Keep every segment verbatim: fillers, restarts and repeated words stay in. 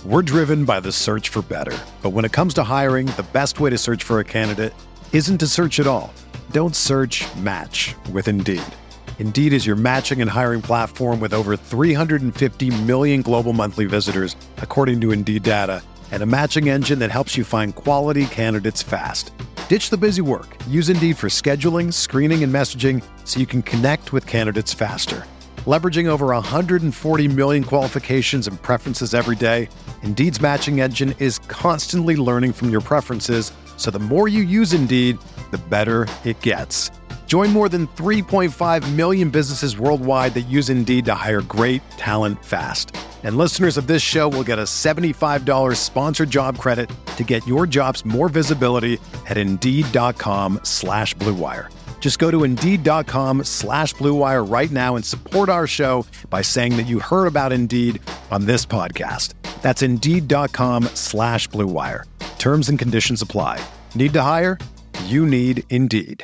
We're driven by the search for better. But when it comes to hiring, the best way to search for a candidate isn't to search at all. Don't search, match with Indeed. Indeed is your matching and hiring platform with over three hundred fifty million global monthly visitors, according to Indeed data, and a matching engine that helps you find quality candidates fast. Ditch the busy work. Use Indeed for scheduling, screening, and messaging so you can connect with candidates faster. Leveraging over one hundred forty million qualifications and preferences every day, Indeed's matching engine is constantly learning from your preferences, so the more you use Indeed, the better it gets. Join more than three point five million businesses worldwide that use Indeed to hire great talent fast. And listeners of this show will get a seventy-five dollars sponsored job credit to get your jobs more visibility at Indeed.com slash Blue Wire. Just go to Indeed.com slash Blue Wire right now and support our show by saying that you heard about Indeed on this podcast. That's Indeed.com slash Blue Wire. Terms and conditions apply. Need to hire? You need Indeed.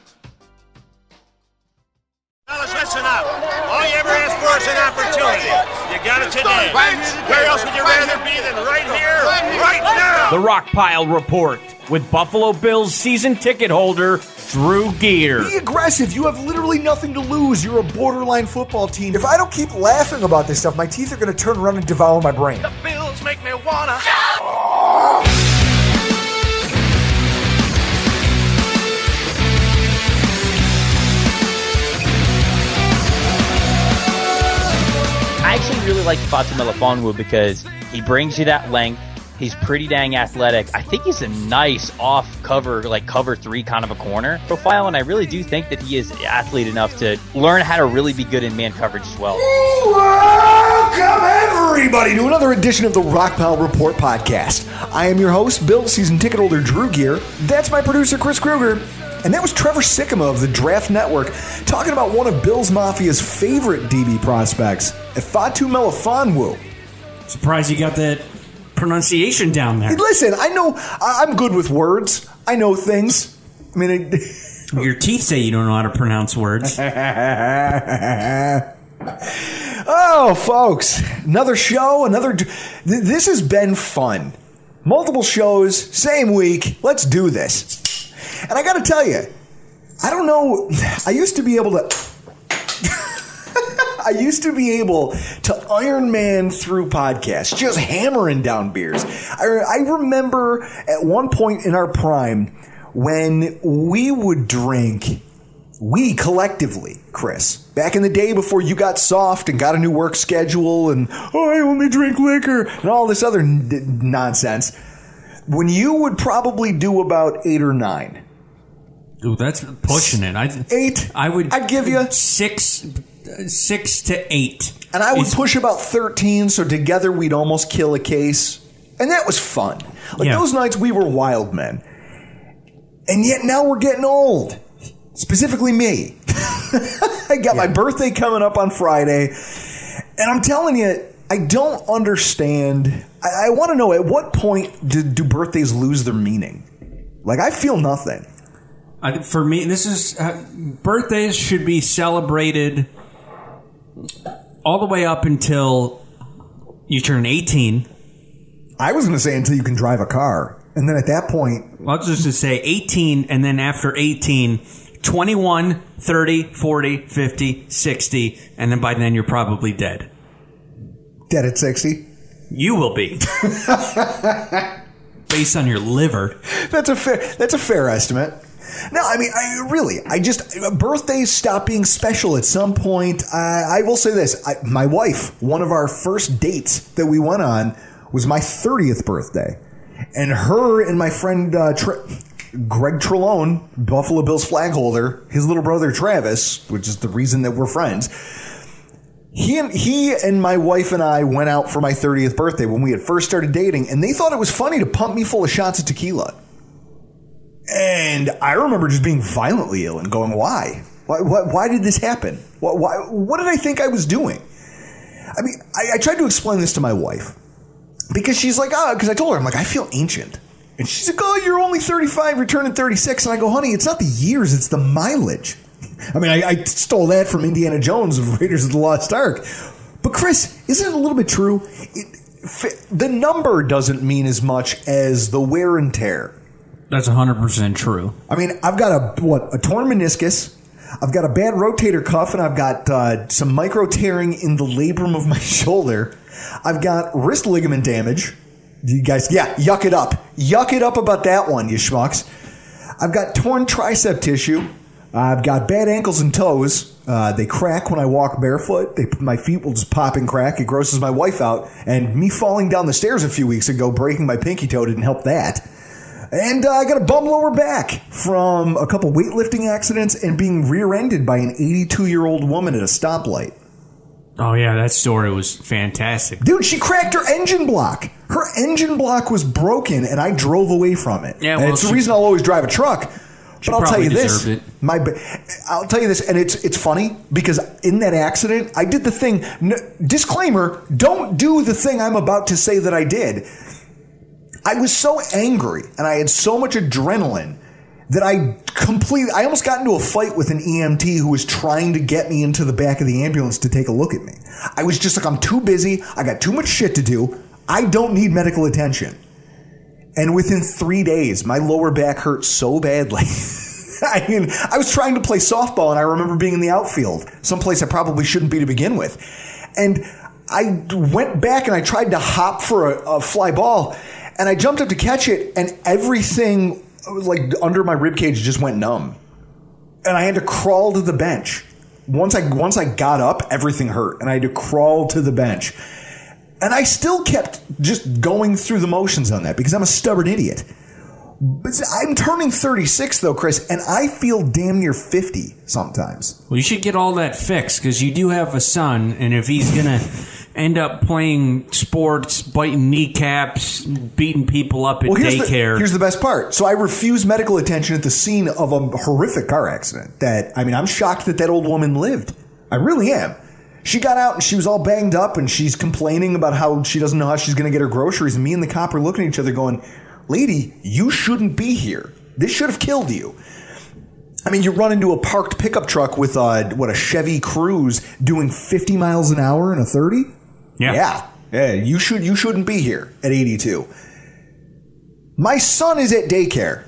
Fellas, listen up. All you ever asked for is an opportunity. You got it today. Where else would you rather be than right here, right now? The Rockpile Report with Buffalo Bills season ticket holder Drew Gear. Be aggressive. You have literally nothing to lose. You're a borderline football team. If I don't keep laughing about this stuff, my teeth are going to turn around and devour my brain. The Bills make me wanna. I actually really like Fatu Melifonwu because he brings you that length. He's pretty dang athletic. I think he's a nice off-cover, like cover three kind of a corner profile, and I really do think that he is athlete enough to learn how to really be good in man coverage as well. Welcome, everybody, to another edition of the Rockpile Report podcast. I am your host, Bill season ticket holder Drew Gear. That's my producer, Chris Kruger. And that was Trevor Sikkema of the Draft Network talking about one of Bills Mafia's favorite D B prospects, Fatu Melifonwu. Surprised you got that pronunciation down there. Hey, listen, I know I'm good with words. I know things. I mean, it, your teeth say you don't know how to pronounce words. Oh, folks, another show, another. This has been fun. Multiple shows, same week. Let's do this. And I got to tell you, I don't know. I used to be able to. I used to be able to Iron Man through podcasts, just hammering down beers. I, I remember at one point in our prime when we would drink, we collectively, Chris, back in the day before you got soft and got a new work schedule and, oh, I only drink liquor and all this other n- nonsense, when you would probably do about eight or nine. Ooh, that's pushing it. I, eight? I would I'd give you six. Six to eight. And I would is, push about thirteen, so together we'd almost kill a case. And that was fun. Like yeah. Those nights we were wild men. And yet now we're getting old. Specifically me. I got yeah. my birthday coming up on Friday. And I'm telling you, I don't understand. I, I want to know, at what point do, do birthdays lose their meaning? Like, I feel nothing. I, for me, this is uh, birthdays should be celebrated all the way up until you turn eighteen. I was going to say until you can drive a car. And then at that point... Well, I was just going to say eighteen, and then after eighteen, twenty-one, thirty, forty, fifty, sixty, and then by then you're probably dead. Dead at sixty? You will be. Based on your liver. That's a fair, that's a fair estimate. No, I mean, I really, I just, birthdays stop being special at some point. I, I will say this. I, my wife, one of our first dates that we went on was my thirtieth birthday. And her and my friend uh, Tre- Greg Trelone, Buffalo Bills flag holder, his little brother Travis, which is the reason that we're friends, he and, he and my wife and I went out for my thirtieth birthday when we had first started dating, and they thought it was funny to pump me full of shots of tequila. And I remember just being violently ill and going, why? Why, why, why did this happen? Why, why, what did I think I was doing? I mean, I, I tried to explain this to my wife because she's like, oh, because I told her, I'm like, I feel ancient. And she's like, oh, you're only thirty-five, you're turning thirty-six. And I go, honey, it's not the years, it's the mileage. I mean, I, I stole that from Indiana Jones of Raiders of the Lost Ark. But Chris, isn't it a little bit true? It, the number doesn't mean as much as the wear and tear. That's one hundred percent true. I mean, I've got a what a torn meniscus. I've got a bad rotator cuff, and I've got uh, some micro tearing in the labrum of my shoulder. I've got wrist ligament damage. You guys, yeah, yuck it up. Yuck it up about that one, you schmucks. I've got torn tricep tissue. I've got bad ankles and toes. Uh, they crack when I walk barefoot. They, my feet will just pop and crack. It grosses my wife out. And me falling down the stairs a few weeks ago, breaking my pinky toe, didn't help that. And uh, I got a bum lower back from a couple weightlifting accidents and being rear-ended by an eighty-two-year-old woman at a stoplight. Oh, yeah, that story was fantastic. Dude, she cracked her engine block. Her engine block was broken, and I drove away from it. Yeah, well, and it's she, the reason I'll always drive a truck. But I'll tell you this. It. My, I'll tell you this, and it's it's funny, because in that accident, I did the thing. No, disclaimer, don't do the thing I'm about to say that I did. I was so angry, and I had so much adrenaline that I completely, I almost got into a fight with an E M T who was trying to get me into the back of the ambulance to take a look at me. I was just like, I'm too busy. I got too much shit to do. I don't need medical attention. And within three days, my lower back hurt so badly. I mean, I was trying to play softball, and I remember being in the outfield, someplace I probably shouldn't be to begin with. And I went back and I tried to hop for a, a fly ball, and I jumped up to catch it, and everything like under my ribcage just went numb. And I had to crawl to the bench. Once I once I got up, everything hurt, and I had to crawl to the bench. And I still kept just going through the motions on that because I'm a stubborn idiot. But I'm turning thirty-six, though, Chris, and I feel damn near fifty sometimes. Well, you should get all that fixed because you do have a son, and if he's going to end up playing sports, biting kneecaps, beating people up at well, here's daycare. The, here's the best part. So I refused medical attention at the scene of a horrific car accident. That I mean, I'm shocked that that old woman lived. I really am. She got out and she was all banged up and she's complaining about how she doesn't know how she's going to get her groceries. And me and the cop are looking at each other going, lady, you shouldn't be here. This should have killed you. I mean, you run into a parked pickup truck with, uh, what, a Chevy Cruze doing fifty miles an hour in a thirty? Yeah. Yeah. Yeah. You, should, you shouldn't be here at eighty-two. My son is at daycare.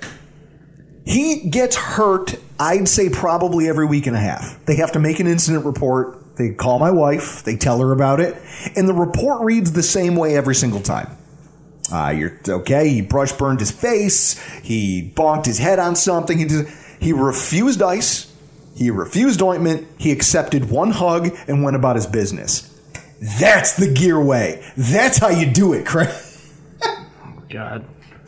He gets hurt, I'd say probably every week and a half. They have to make an incident report. They call my wife. They tell her about it. And the report reads the same way every single time. Uh, you're okay. He brush burned his face. He bonked his head on something. He did, he refused ice. He refused ointment. He accepted one hug and went about his business. That's the gear way. That's how you do it, Chris. Oh, God.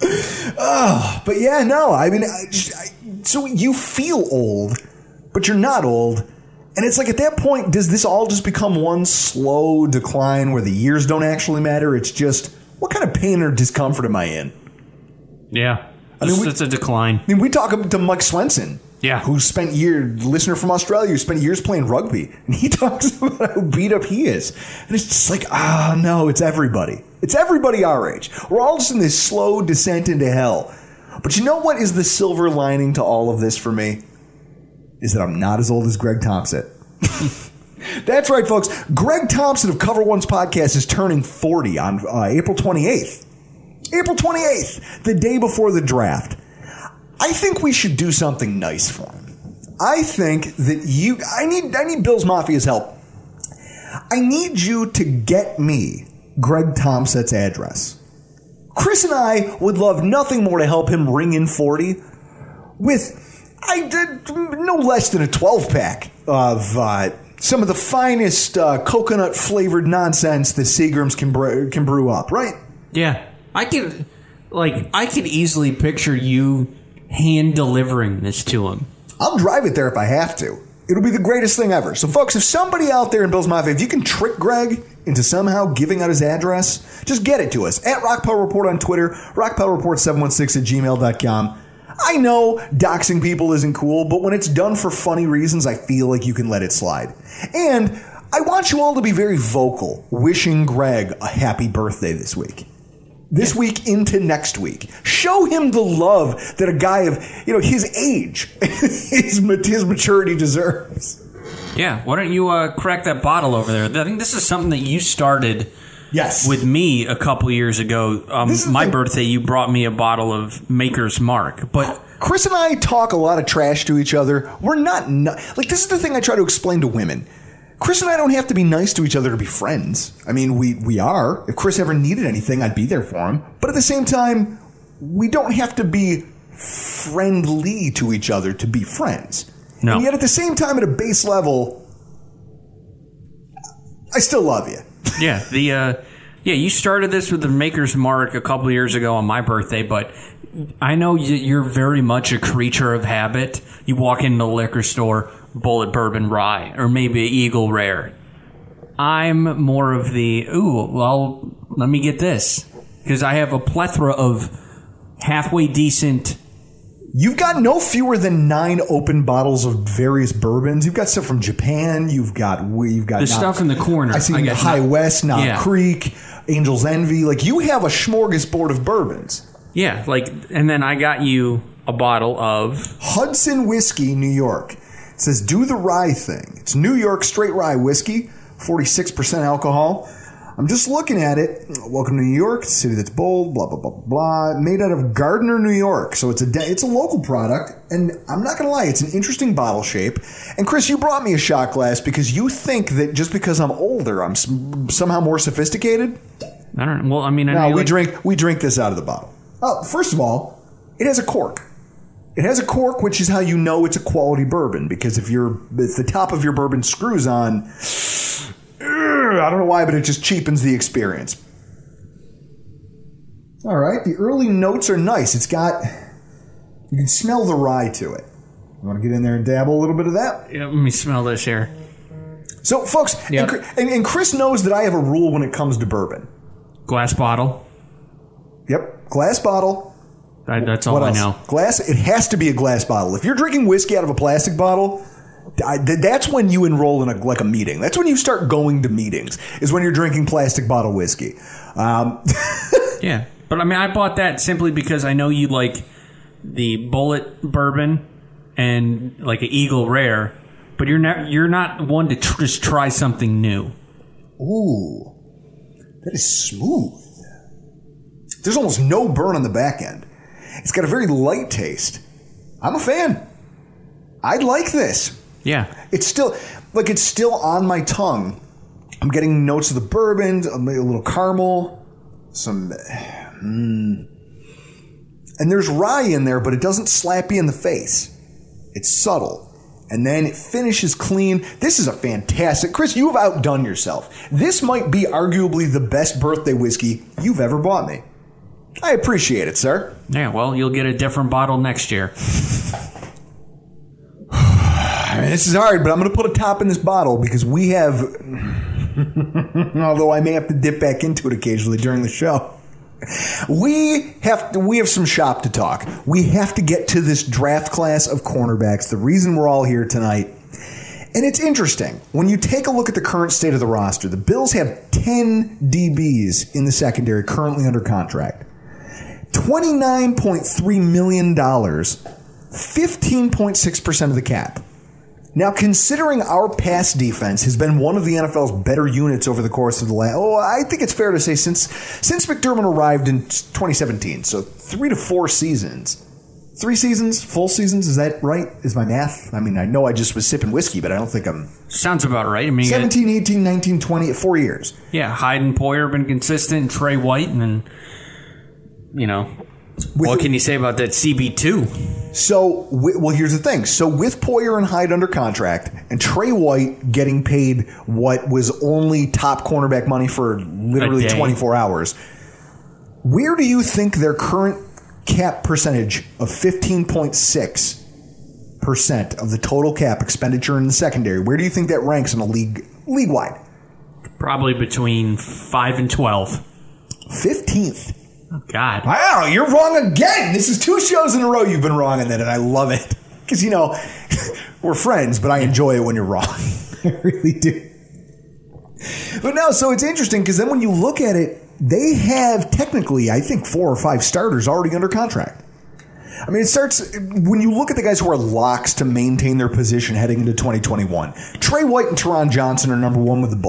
Oh, but yeah, no. I mean, I just, I, so you feel old, but you're not old. And it's like at that point, does this all just become one slow decline where the years don't actually matter? It's just, what kind of pain or discomfort am I in? Yeah. I mean, we, it's a decline. I mean, we talk to Mike Swenson. Yeah. Who spent years, listener from Australia, who spent years playing rugby. And he talks about how beat up he is. And it's just like, ah, oh, no, it's everybody. It's everybody our age. We're all just in this slow descent into hell. But you know what is the silver lining to all of this for me? Is that I'm not as old as Greg Thompson. That's right, folks. Greg Thompson of Cover One's podcast is turning forty on uh, April twenty-eighth. April twenty-eighth, the day before the draft. I think we should do something nice for him. I think that you... I need, I need Bill's Mafia's help. I need you to get me Greg Thompson's address. Chris and I would love nothing more to help him ring in forty with... I did no less than a twelve pack of uh, some of the finest uh, coconut flavored nonsense that Seagram's can brew, can brew up, right? Yeah, I could like I could easily picture you hand delivering this to him. I'll drive it there if I have to. It'll be the greatest thing ever. So, folks, if somebody out there in Bill's Mafia, if you can trick Greg into somehow giving out his address, just get it to us at Rock Power Report on Twitter, rock power report seven one six at gmail dot com. I know doxing people isn't cool, but when it's done for funny reasons, I feel like you can let it slide. And I want you all to be very vocal, wishing Greg a happy birthday this week. This yeah. week into next week. Show him the love that a guy of, you know, his age, his, his maturity deserves. Yeah, why don't you uh, crack that bottle over there? I think this is something that you started Yes. with me a couple years ago. Um, my thing. birthday, you brought me a bottle of Maker's Mark. But Chris and I talk a lot of trash to each other. We're not, no, like, this is the thing I try to explain to women. Chris and I don't have to be nice to each other to be friends. I mean, we, we are. If Chris ever needed anything, I'd be there for him. But at the same time, we don't have to be friendly to each other to be friends. No. And yet at the same time, at a base level, I still love you. Yeah, the uh, yeah, you started this with the Maker's Mark a couple of years ago on my birthday, but I know you're very much a creature of habit. You walk into the liquor store, Bullet Bourbon Rye, or maybe Eagle Rare. I'm more of the, ooh, well, let me get this. Because I have a plethora of halfway decent... You've got no fewer than nine open bottles of various bourbons. You've got stuff from Japan. You've got you've got the Knob, stuff in the corner. I see I High not, West, Knob yeah. Creek, Angel's Envy. Like, you have a smorgasbord of bourbons. Yeah, like, and then I got you a bottle of Hudson Whiskey, New York. It says do the rye thing. It's New York straight rye whiskey, forty-six percent alcohol. I'm just looking at it. Welcome to New York, city that's bold, blah, blah, blah, blah. Made out of Gardner, New York. So it's a it's a local product. And I'm not going to lie, it's an interesting bottle shape. And Chris, you brought me a shot glass because you think that just because I'm older, I'm somehow more sophisticated? I don't know. Well, I mean, I no, we like- drink we drink this out of the bottle. Oh, first of all, it has a cork. It has a cork, which is how you know it's a quality bourbon. Because if you're if the top of your bourbon screws on... I don't know why, but it just cheapens the experience. All right, the early notes are nice. It's got, you can smell the rye to it. You want to get in there and dabble a little bit of that? Yeah, let me smell this here. So, folks, yep. and, and, and Chris knows that I have a rule when it comes to bourbon. Glass bottle. Yep, glass bottle. That, that's all what I else? know. Glass, it has to be a glass bottle. If you're drinking whiskey out of a plastic bottle... I, that's when you enroll in a, like a meeting. That's when you start going to meetings, is when you're drinking plastic bottle whiskey. Um, yeah. But I mean, I bought that simply because I know you like the Bullet Bourbon and like an Eagle Rare, but you're not, you're not one to tr- just try something new. Ooh, that is smooth. There's almost no burn on the back end. It's got a very light taste. I'm a fan. I like this. Yeah. It's still, like, it's still on my tongue. I'm getting notes of the bourbon, a little caramel, some, mm, and there's rye in there, but it doesn't slap you in the face. It's subtle. And then it finishes clean. This is a fantastic, Chris, you have outdone yourself. This might be arguably the best birthday whiskey you've ever bought me. I appreciate it, sir. Yeah, well, you'll get a different bottle next year. I mean, this is hard, but I'm going to put a top in this bottle because we have, although I may have to dip back into it occasionally during the show, we have to, we have some shop to talk. We have to get to this draft class of cornerbacks, the reason we're all here tonight. And it's interesting. When you take a look at the current state of the roster, the Bills have ten D Bs in the secondary currently under contract. twenty-nine point three million dollars, fifteen point six percent of the cap. Now, considering our pass defense has been one of the N F L's better units over the course of the last, oh, I think it's fair to say since since McDermott arrived in twenty seventeen, so three to four seasons. Three seasons, full seasons, is that right? Is my math? I mean, I know I just was sipping whiskey, but I don't think I'm... Sounds about right. I mean, seventeen, eighteen, nineteen, twenty, four years. Yeah, Hyde and Poyer have been consistent, Trey White, and then, you know... With, what can you say about that C B two? So, well, here's the thing. So, with Poyer and Hyde under contract, and Trey White getting paid what was only top cornerback money for literally twenty-four hours, where do you think their current cap percentage of fifteen point six percent of the total cap expenditure in the secondary, where do you think that ranks in a league league-wide? Probably between five and twelve. fifteenth. Oh, God. Wow, you're wrong again. This is two shows in a row you've been wrong in that, and I love it. Because, you know, we're friends, but I enjoy it when you're wrong. I really do. But no, so it's interesting, because then when you look at it, they have technically, I think, four or five starters already under contract. I mean, it starts, when you look at the guys who are locks to maintain their position heading into twenty twenty-one, Trey White and Teron Johnson are number one with the bullet.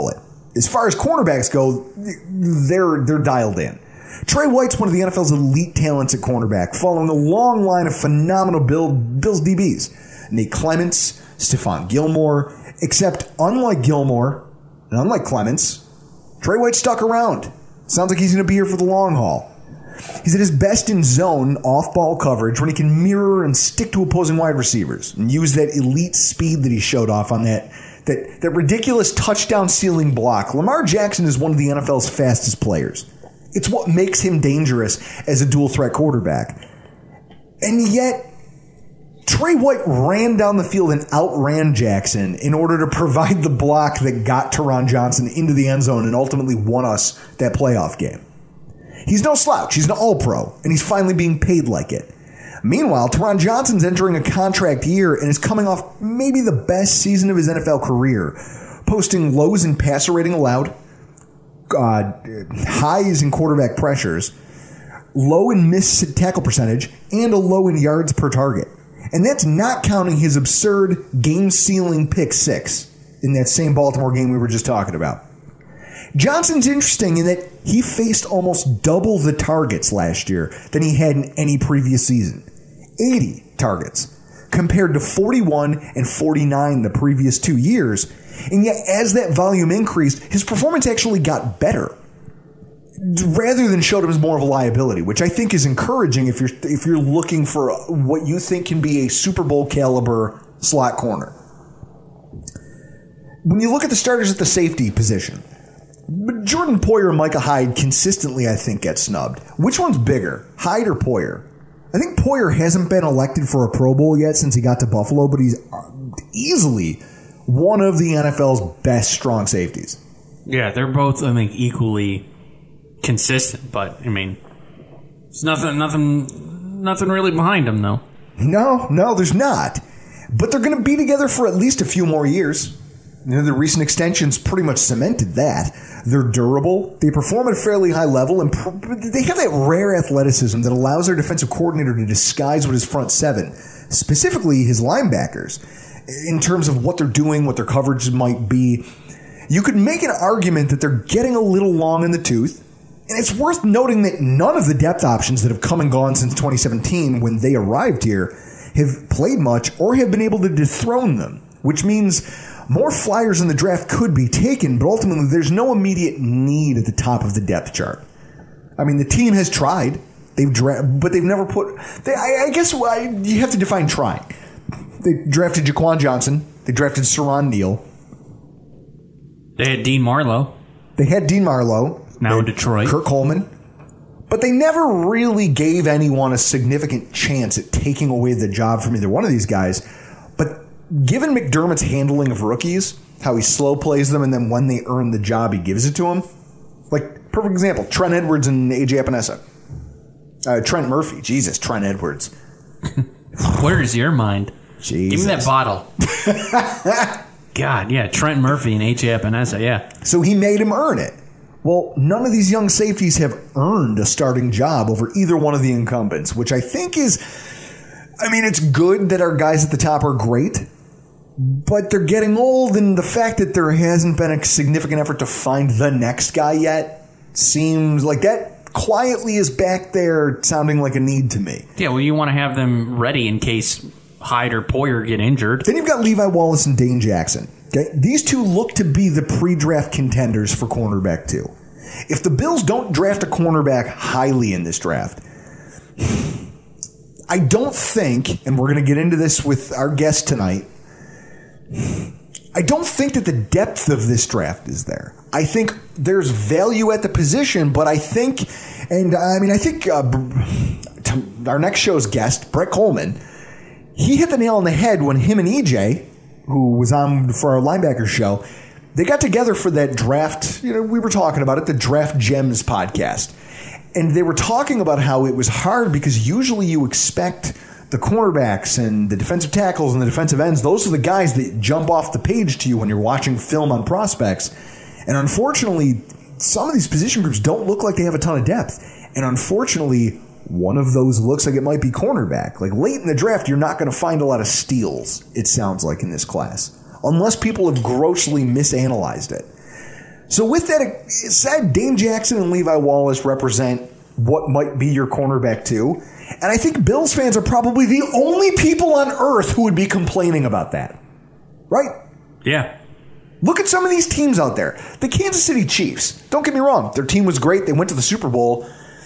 As far as cornerbacks go, they're they're dialed in. Trey White's one of the N F L's elite talents at cornerback, following a long line of phenomenal Bill, Bills D Bs. Nate Clements, Stephon Gilmore, except unlike Gilmore and unlike Clements, Trey White stuck around. Sounds like he's going to be here for the long haul. He's at his best in zone off-ball coverage when he can mirror and stick to opposing wide receivers and use that elite speed that he showed off on that, that, that ridiculous touchdown-sealing block. Lamar Jackson is one of the N F L's fastest players. It's what makes him dangerous as a dual-threat quarterback. And yet, Trey White ran down the field and outran Jackson in order to provide the block that got Taron Johnson into the end zone and ultimately won us that playoff game. He's no slouch. He's an all-pro, and he's finally being paid like it. Meanwhile, Taron Johnson's entering a contract year and is coming off maybe the best season of his N F L career, posting lows in passer rating allowed, uh, highs in quarterback pressures, low in missed tackle percentage, and a low in yards per target. And that's not counting his absurd game-sealing pick six in that same Baltimore game we were just talking about. Johnson's interesting in that he faced almost double the targets last year than he had in any previous season. eighty targets, compared to forty-one and forty-nine the previous two years. And yet, as that volume increased, his performance actually got better, rather than showed him as more of a liability, which I think is encouraging if you're if you're looking for what you think can be a Super Bowl caliber slot corner. When you look at the starters at the safety position, Jordan Poyer and Micah Hyde consistently, I think, get snubbed. Which one's bigger, Hyde or Poyer? I think Poyer hasn't been elected for a Pro Bowl yet since he got to Buffalo, but he's easily one of the N F L's best strong safeties. Yeah, they're both, I think, equally consistent, but I mean, there's nothing, nothing, nothing really behind them, though. No, no, there's not. But they're going to be together for at least a few more years. You know, the recent extensions pretty much cemented that. They're durable, they perform at a fairly high level, and pr- they have that rare athleticism that allows their defensive coordinator to disguise what his front seven, specifically his linebackers, in terms of what they're doing, what their coverage might be. You could make an argument that they're getting a little long in the tooth, and it's worth noting that none of the depth options that have come and gone since twenty seventeen when they arrived here have played much or have been able to dethrone them, which means more flyers in the draft could be taken, but ultimately there's no immediate need at the top of the depth chart. I mean, the team has tried, they've dra- but they've never put. They, I, I guess well, I, you have to define trying. They drafted Jaquan Johnson, they drafted Saron Neal, they had Dean Marlowe. They had Dean Marlowe. Now in Detroit. Kirk Coleman. But they never really gave anyone a significant chance at taking away the job from either one of these guys. But given McDermott's handling of rookies, how he slow plays them, and then when they earn the job, he gives it to them. Like, perfect example, Trent Edwards and A J Epinesa. Uh, Trent Murphy. Jesus, Trent Edwards. Where's your mind? Jesus. Give me that bottle. God, yeah, Trent Murphy and A J Epinesa, yeah. So he made him earn it. Well, none of these young safeties have earned a starting job over either one of the incumbents, which I think is, I mean, it's good that our guys at the top are great, but they're getting old, and the fact that there hasn't been a significant effort to find the next guy yet seems like that quietly is back there sounding like a need to me. Yeah, well, you want to have them ready in case Hyde or Poyer get injured. Then you've got Levi Wallace and Dane Jackson. Okay? These two look to be the pre-draft contenders for cornerback two. If the Bills don't draft a cornerback highly in this draft, I don't think, and we're going to get into this with our guest tonight, I don't think that the depth of this draft is there. I think there's value at the position, but I think, and I mean, I think uh, our next show's guest, Brett Coleman, he hit the nail on the head when him and E J, who was on for our linebacker show, they got together for that draft, you know, we were talking about it, the Draft Gems podcast. And they were talking about how it was hard because usually you expect the cornerbacks and the defensive tackles and the defensive ends, those are the guys that jump off the page to you when you're watching film on prospects. And unfortunately, some of these position groups don't look like they have a ton of depth. And unfortunately, one of those looks like it might be cornerback. Like late in the draft, you're not going to find a lot of steals, it sounds like, in this class, unless people have grossly misanalyzed it. So with that said, Dane Jackson and Levi Wallace represent what might be your cornerback two. And I think Bills fans are probably the only people on earth who would be complaining about that. Right? Yeah. Look at some of these teams out there. The Kansas City Chiefs. Don't get me wrong. Their team was great. They went to the Super Bowl.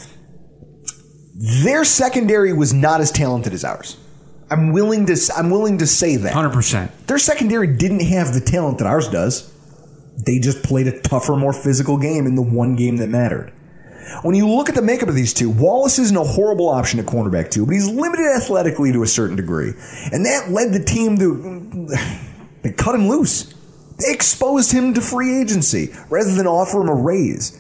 Their secondary was not as talented as ours. I'm willing to I'm willing to say that. one hundred percent. Their secondary didn't have the talent that ours does. They just played a tougher, more physical game in the one game that mattered. When you look at the makeup of these two, Wallace isn't a horrible option at cornerback too, but he's limited athletically to a certain degree. And that led the team to they cut him loose. They exposed him to free agency rather than offer him a raise.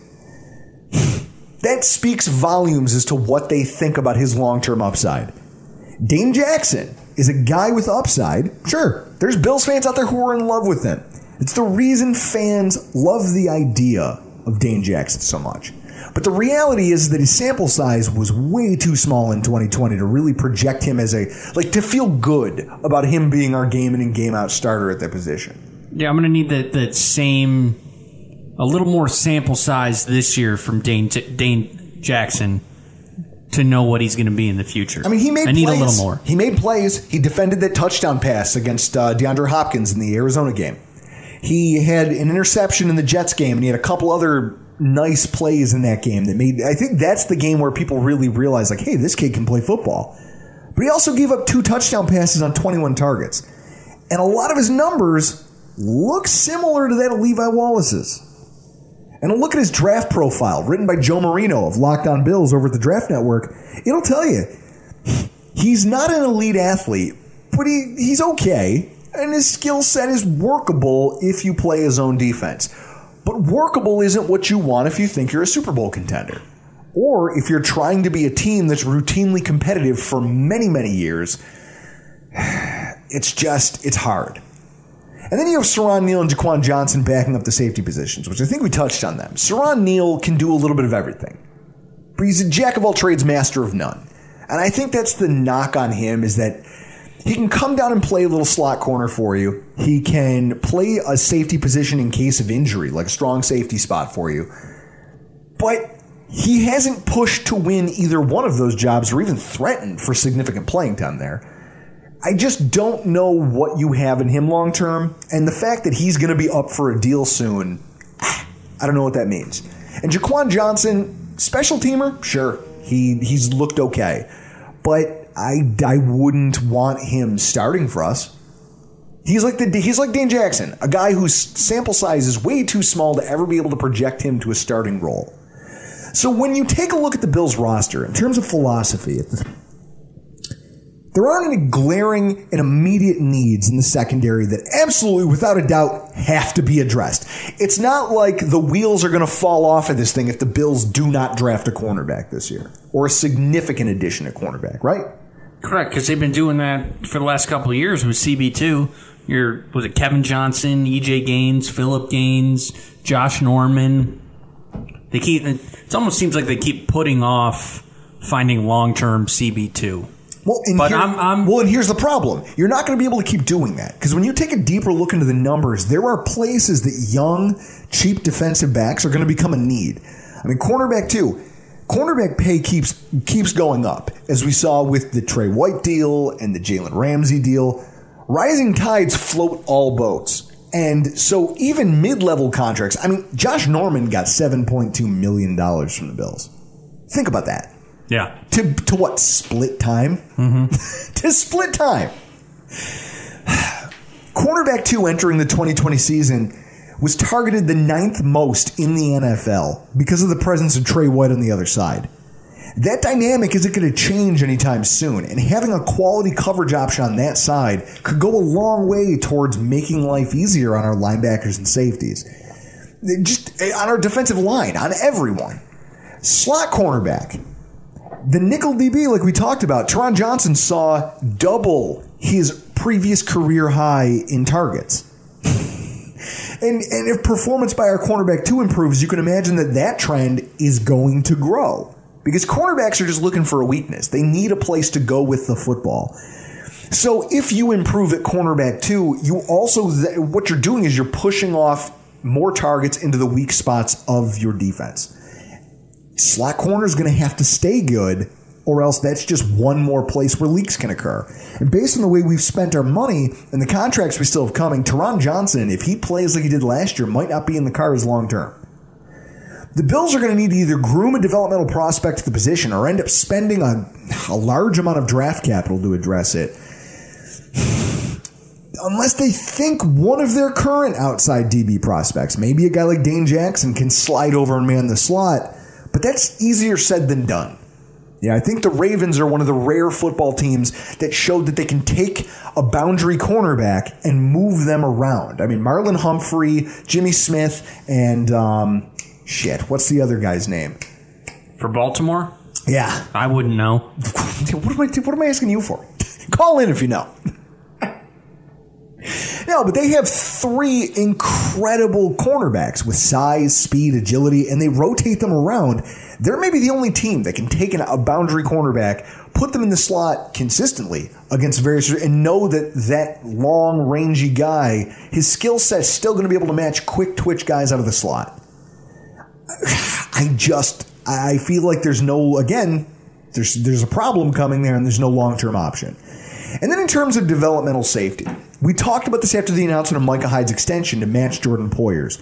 That speaks volumes as to what they think about his long-term upside. Dane Jackson is a guy with upside. Sure, there's Bills fans out there who are in love with him. It's the reason fans love the idea of Dane Jackson so much. But the reality is that his sample size was way too small in twenty twenty to really project him as a, like, to feel good about him being our game in and game out starter at that position. Yeah, I'm going to need that, that same, a little more sample size this year from Dane, Dane Jackson to know what he's going to be in the future. I mean, he made I need plays. a little more. He made plays. He defended that touchdown pass against uh, DeAndre Hopkins in the Arizona game. He had an interception in the Jets game, and he had a couple other nice plays in that game that made, I think that's the game where people really realize, like, hey, this kid can play football. But he also gave up two touchdown passes on twenty-one targets. And a lot of his numbers look similar to that of Levi Wallace's. And a look at his draft profile, written by Joe Marino of Locked On Bills over at the Draft Network, it'll tell you, he's not an elite athlete, but he, he's okay. And his skill set is workable if you play his own defense. But workable isn't what you want if you think you're a Super Bowl contender. Or if you're trying to be a team that's routinely competitive for many, many years. It's just, it's hard. And then you have Saron Neal and Jaquan Johnson backing up the safety positions, which I think we touched on them. Saron Neal can do a little bit of everything. But he's a jack of all trades, master of none. And I think that's the knock on him, is that he can come down and play a little slot corner for you. He can play a safety position in case of injury, like a strong safety spot for you. But he hasn't pushed to win either one of those jobs or even threatened for significant playing time there. I just don't know what you have in him long term. And the fact that he's going to be up for a deal soon, I don't know what that means. And Jaquan Johnson, special teamer? Sure. He he's looked okay. But I, I wouldn't want him starting for us. He's like the he's like Dane Jackson, a guy whose sample size is way too small to ever be able to project him to a starting role. So when you take a look at the Bills roster, in terms of philosophy, there aren't any glaring and immediate needs in the secondary that absolutely, without a doubt, have to be addressed. It's not like the wheels are going to fall off of this thing if the Bills do not draft a cornerback this year, or a significant addition at cornerback, right? Correct, because they've been doing that for the last couple of years with C B two. Your, was it Kevin Johnson, E J Gaines, Phillip Gaines, Josh Norman? They keep. It almost seems like they keep putting off finding long-term C B two. Well, and but here, I'm, I'm, well, and here's the problem. You're not going to be able to keep doing that. Because when you take a deeper look into the numbers, there are places that young, cheap defensive backs are going to become a need. I mean, cornerback too. Cornerback pay keeps keeps going up, as we saw with the Trey White deal and the Jalen Ramsey deal. Rising tides float all boats. And so even mid-level contracts, I mean, Josh Norman got seven point two million dollars from the Bills. Think about that. Yeah. To to what? Split time? Mm-hmm. To split time. Cornerback two entering the twenty twenty season was targeted the ninth most in the N F L because of the presence of Trey White on the other side. That dynamic isn't going to change anytime soon, and having a quality coverage option on that side could go a long way towards making life easier on our linebackers and safeties. Just on our defensive line, on everyone. Slot cornerback. The nickel D B, like we talked about, Taron Johnson saw double his previous career high in targets. and, and if performance by our cornerback two improves, you can imagine that that trend is going to grow. Because cornerbacks are just looking for a weakness. They need a place to go with the football. So if you improve at cornerback two, you also, what you're doing is you're pushing off more targets into the weak spots of your defense. Slot corner is going to have to stay good, or else that's just one more place where leaks can occur. And based on the way we've spent our money and the contracts we still have coming, Taron Johnson, if he plays like he did last year, might not be in the cards long term. The Bills are going to need to either groom a developmental prospect to the position or end up spending a, a large amount of draft capital to address it. Unless they think one of their current outside D B prospects, maybe a guy like Dane Jackson, can slide over and man the slot. But that's easier said than done. Yeah, I think the Ravens are one of the rare football teams that showed that they can take a boundary cornerback and move them around. I mean, Marlon Humphrey, Jimmy Smith, and um, shit, what's the other guy's name? For Baltimore? Yeah. I wouldn't know. What am I, what am I asking you for? Call in if you know. No, but they have three incredible cornerbacks with size, speed, agility, and they rotate them around. They're maybe the only team that can take a boundary cornerback, put them in the slot consistently against various, and know that that long, rangy guy, his skill set's still going to be able to match quick twitch guys out of the slot. I just, I feel like there's no, again, there's there's a problem coming there, and there's no long-term option. And then in terms of developmental safety, we talked about this after the announcement of Micah Hyde's extension to match Jordan Poyer's.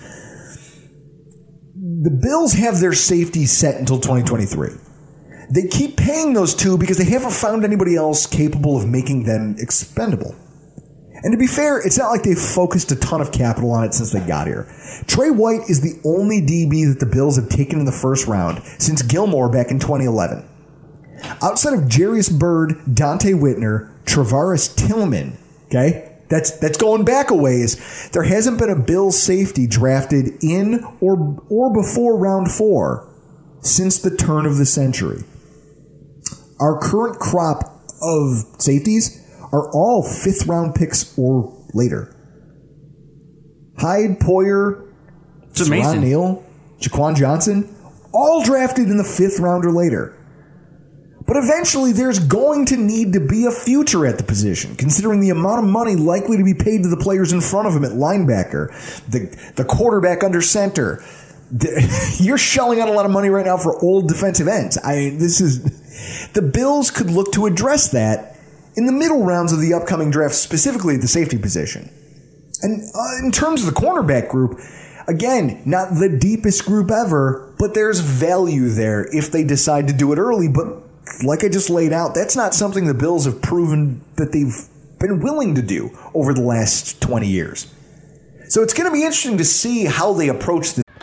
The Bills have their safety set until twenty twenty-three. They keep paying those two because they haven't found anybody else capable of making them expendable. And to be fair, it's not like they've focused a ton of capital on it since they got here. Trey White is the only D B that the Bills have taken in the first round since Gilmore back in twenty eleven. Outside of Jarius Byrd, Dante Whitner, Travaris Tillman, okay? That's that's going back a ways. There hasn't been a Bills safety drafted in or or before round four since the turn of the century. Our current crop of safeties are all fifth round picks or later. Hyde, Poyer, Ron Neal, Jaquan Johnson, all drafted in the fifth round or later. But eventually there's going to need to be a future at the position, considering the amount of money likely to be paid to the players in front of him at linebacker, the, the quarterback under center. The, you're shelling out a lot of money right now for old defensive ends. I this is the Bills could look to address that in the middle rounds of the upcoming draft, specifically at the safety position. And uh, in terms of the cornerback group, again, not the deepest group ever, but there's value there if they decide to do it early. But like I just laid out, that's not something the Bills have proven that they've been willing to do over the last twenty years. So it's going to be interesting to see how they approach this.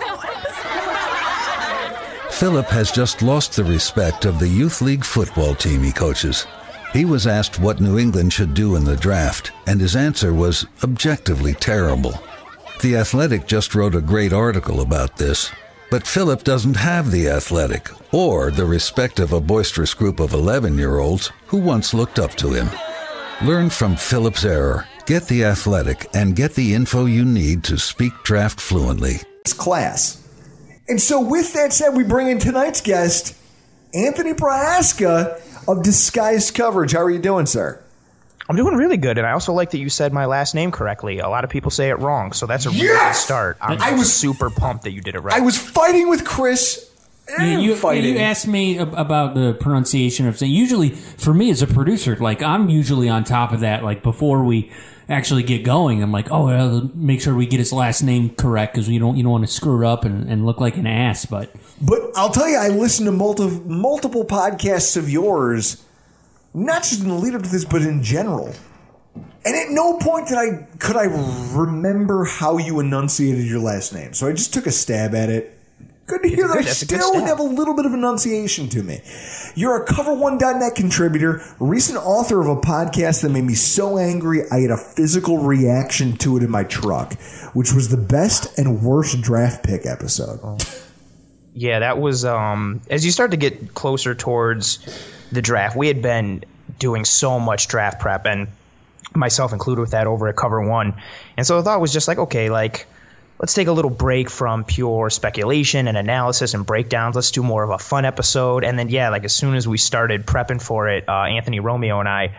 Philip has just lost the respect of the youth league football team he coaches. He was asked what New England should do in the draft, and his answer was objectively terrible. The Athletic just wrote a great article about this. But Philip doesn't have the Athletic or the respect of a boisterous group of eleven-year-olds who once looked up to him. Learn from Philip's error. Get the Athletic and get the info you need to speak draft fluently. Class. And so with that said, we bring in tonight's guest, Anthony Prohaska of Disguised Coverage. How are you doing, sir? I'm doing really good, and I also like that you said my last name correctly. A lot of people say it wrong, so that's a really yes! good start. I'm I was super pumped that you did it right. I was fighting with Chris. Yeah, you, fighting. you asked me about the pronunciation of things. Usually, for me as a producer, like I'm usually on top of that. Like before we actually get going, I'm like, oh, well, make sure we get his last name correct because you don't you don't want to screw it up and, and look like an ass. But but I'll tell you, I listened to multi, multiple podcasts of yours. Not just in the lead up to this, but in general. And at no point did I could I remember how you enunciated your last name. So I just took a stab at it. Good to hear that I still have a little bit of enunciation to me. You're a cover one dot net contributor, recent author of a podcast that made me so angry I had a physical reaction to it in my truck, which was the best and worst draft pick episode. Oh. Yeah, that was, um, as you start to get closer towards the draft, we had been doing so much draft prep, and myself included with that over at Cover One. And so the thought was just like, okay, like, let's take a little break from pure speculation and analysis and breakdowns. Let's do more of a fun episode. And then, yeah, like as soon as we started prepping for it, uh, Anthony Romeo and I,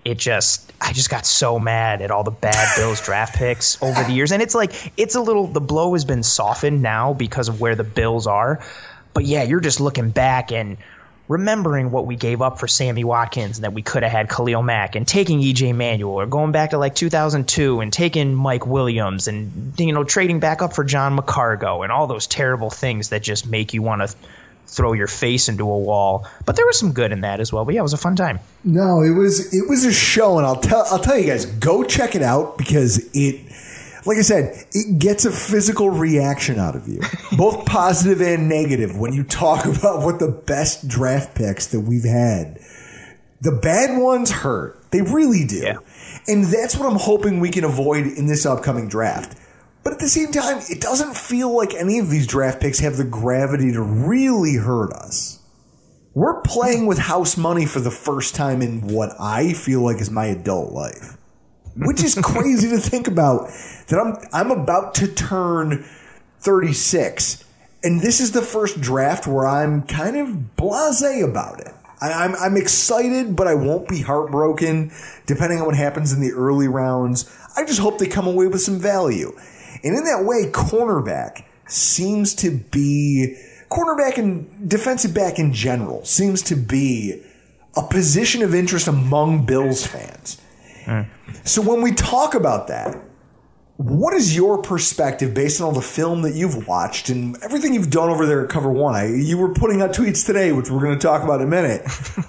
it just I just got so mad at all the bad Bills draft picks over the years. And it's like it's a little the blow has been softened now because of where the Bills are. But yeah, you're just looking back and remembering what we gave up for Sammy Watkins and that we could have had Khalil Mack, and taking E J Manuel, or going back to like two thousand two and taking Mike Williams, and you know trading back up for John McCargo, and all those terrible things that just make you want to throw your face into a wall. But there was some good in that as well. But yeah, it was a fun time. No, it was it was a show, and I'll tell I'll tell you guys, go check it out, because it, like I said, it gets a physical reaction out of you, both positive and negative, when you talk about what the best draft picks that we've had. The bad ones hurt. They really do. Yeah. And that's what I'm hoping we can avoid in this upcoming draft. But at the same time, it doesn't feel like any of these draft picks have the gravity to really hurt us. We're playing with house money for the first time in what I feel like is my adult life, which is crazy to think about. That I'm I'm about to turn thirty-six, and this is the first draft where I'm kind of blasé about it. I, I'm I'm excited, but I won't be heartbroken, depending on what happens in the early rounds. I just hope they come away with some value. And in that way, cornerback seems to be, cornerback and defensive back in general seems to be a position of interest among Bills fans. Mm. So when we talk about that, what is your perspective based on all the film that you've watched and everything you've done over there at Cover One? I, you were putting out tweets today, which we're going to talk about in a minute.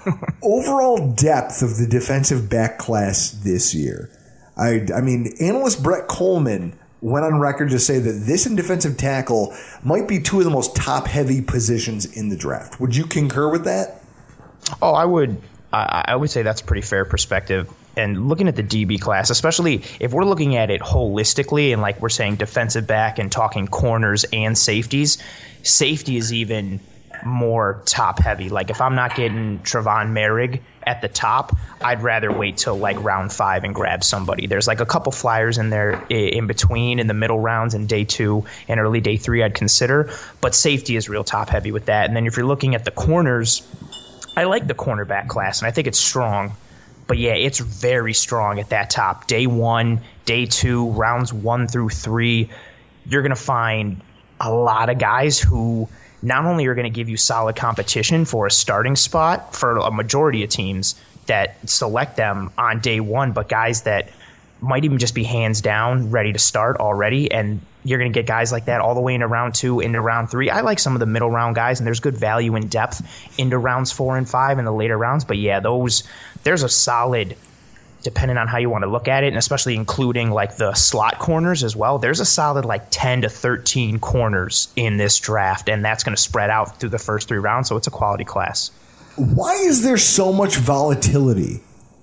Overall depth of the defensive back class this year. I, I mean, analyst Brett Coleman went on record to say that this and defensive tackle might be two of the most top-heavy positions in the draft. Would you concur with that? Oh, I would. I, I would say that's a pretty fair perspective. And looking at the D B class, especially if we're looking at it holistically and like we're saying defensive back and talking corners and safeties, safety is even more top heavy. Like if I'm not getting Trevon Merrick at the top, I'd rather wait till like round five and grab somebody. There's like a couple flyers in there in between in the middle rounds in day two and early day three I'd consider, but safety is real top heavy with that. And then if you're looking at the corners, I like the cornerback class and I think it's strong. But yeah, it's very strong at that top. Day one, day two, rounds one through three, you're going to find a lot of guys who not only are going to give you solid competition for a starting spot for a majority of teams that select them on day one, but guys that might even just be hands down ready to start already. And you're going to get guys like that all the way into round two, into round three. I like some of the middle round guys, and there's good value in depth into rounds four and five in the later rounds. But yeah, those there's a solid, depending on how you want to look at it, and especially including like the slot corners as well, there's a solid like ten to thirteen corners in this draft, and that's going to spread out through the first three rounds. So it's a quality class. Why is there so much volatility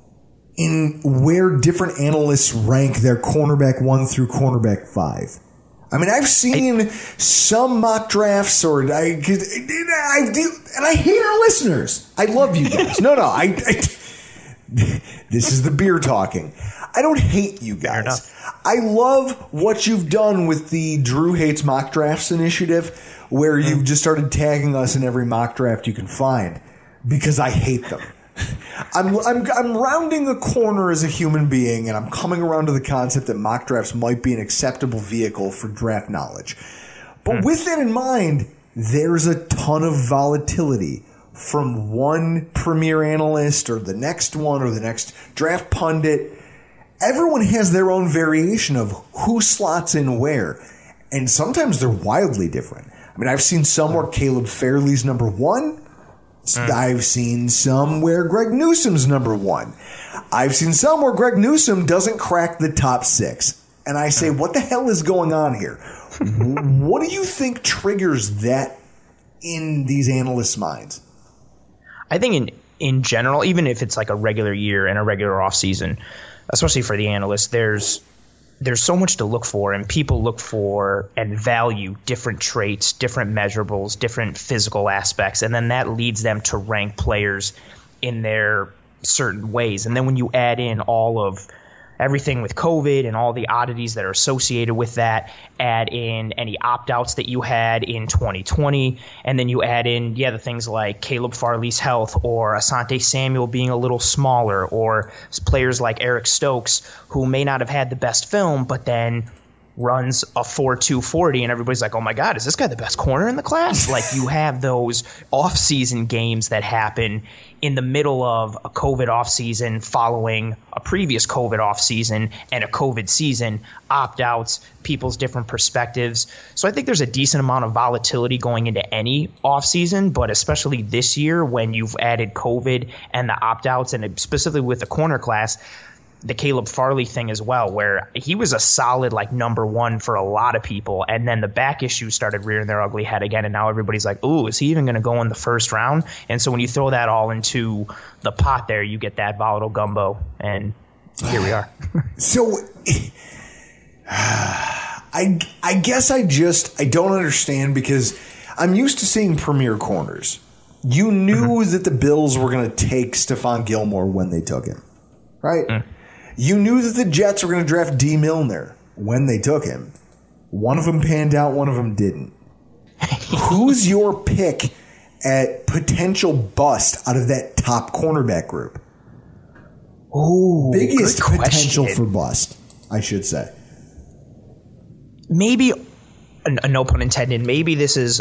in where different analysts rank their cornerback one through cornerback five? I mean, I've seen I, some mock drafts, or I, I do, and I hate our listeners. I love you guys. No, no, I, I this is the beer talking. I don't hate you guys. I love what you've done with the Drew Hates Mock Drafts initiative, where you've just started tagging us in every mock draft you can find, because I hate them. I'm, I'm I'm rounding the corner as a human being, and I'm coming around to the concept that mock drafts might be an acceptable vehicle for draft knowledge. But mm. with that in mind, there's a ton of volatility from one premier analyst or the next one or the next draft pundit. Everyone has their own variation of who slots in where, and sometimes they're wildly different. I mean, I've seen some where Caleb Fairley's number one. Mm. I've seen some where Greg Newsom's number one. I've seen some where Greg Newsom doesn't crack the top six. And I say, mm. what the hell is going on here? What do you think triggers that in these analysts' minds? I think in, in general, even if it's like a regular year and a regular offseason, especially for the analysts, there's there's so much to look for, and people look for and value different traits, different measurables, different physical aspects, and then that leads them to rank players in their certain ways. And then when you add in all of everything with COVID and all the oddities that are associated with that, add in any opt-outs that you had in twenty twenty, and then you add in, yeah, the things like Caleb Farley's health or Asante Samuel being a little smaller, or players like Eric Stokes who may not have had the best film, but then runs a four two forty, and everybody's like, oh my God, is this guy the best corner in the class? Like, you have those off-season games that happen in the middle of a COVID offseason following a previous COVID offseason and a COVID season, opt-outs, people's different perspectives. So I think there's a decent amount of volatility going into any offseason, but especially this year when you've added COVID and the opt-outs, and specifically with the corner class, the Caleb Farley thing as well, where he was a solid like number one for a lot of people, and then the back issues started rearing their ugly head again, and now everybody's like, ooh, is he even going to go in the first round? And so when you throw that all into the pot there, you get that volatile gumbo, and here we are. So I, I guess I just I don't understand, because I'm used to seeing premier corners. You knew mm-hmm. that the Bills were going to take Stephon Gilmore when they took him, right? Mm. You knew that the Jets were going to draft D. Milner when they took him. One of them panned out, one of them didn't. Who's your pick at potential bust out of that top cornerback group? Ooh, biggest good potential question. for bust, I should say. Maybe, uh, no pun intended, maybe this is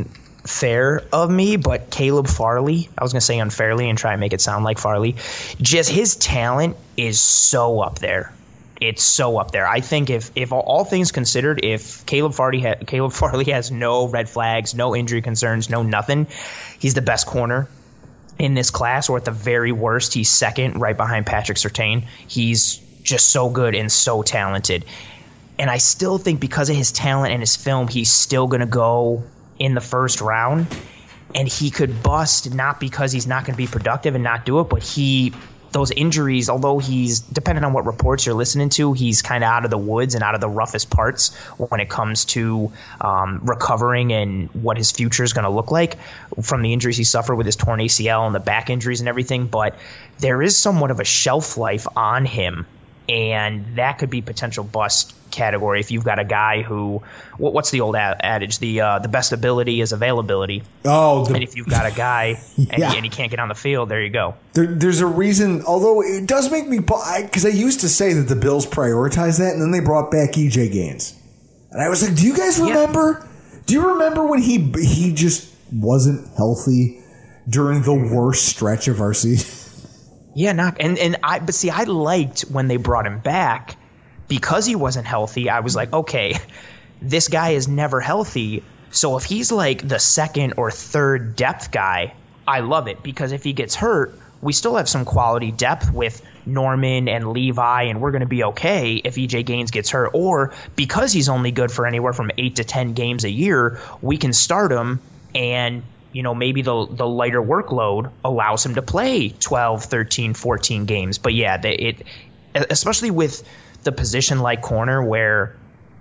unfair of me, but Caleb Farley, I was going to say unfairly and try and make it sound like Farley, just his talent is so up there. It's so up there. I think if, if all things considered, if Caleb Farley, ha- Caleb Farley has no red flags, no injury concerns, no nothing, he's the best corner in this class, or at the very worst, he's second right behind Patrick Surtain. He's just so good and so talented. And I still think because of his talent and his film, he's still going to go in the first round, and he could bust not because he's not going to be productive and not do it, but he those injuries, although he's, depending on what reports you're listening to, he's kind of out of the woods and out of the roughest parts when it comes to um, recovering and what his future is going to look like from the injuries he suffered with his torn A C L and the back injuries and everything. But there is somewhat of a shelf life on him, and that could be potential bust category if you've got a guy who, what, what's the old adage, the uh, the best ability is availability. Oh, the, and if you've got a guy yeah. and, he, and he can't get on the field, there you go. There, there's a reason, although it does make me, because I, I used to say that the Bills prioritize that, and then they brought back E J Gaines, and I was like, do you guys remember? Yeah. Do you remember when he he just wasn't healthy during the worst stretch of our season? Yeah, not and and I but see, I liked when they brought him back. Because he wasn't healthy, I was like, okay, this guy is never healthy. So if he's like the second or third depth guy, I love it. Because if he gets hurt, we still have some quality depth with Norman and Levi, and we're going to be okay if E J Gaines gets hurt. Or because he's only good for anywhere from eight to ten games a year, we can start him, and you know, maybe the the lighter workload allows him to play twelve, thirteen, fourteen games. But yeah, they, it especially with the position like corner, where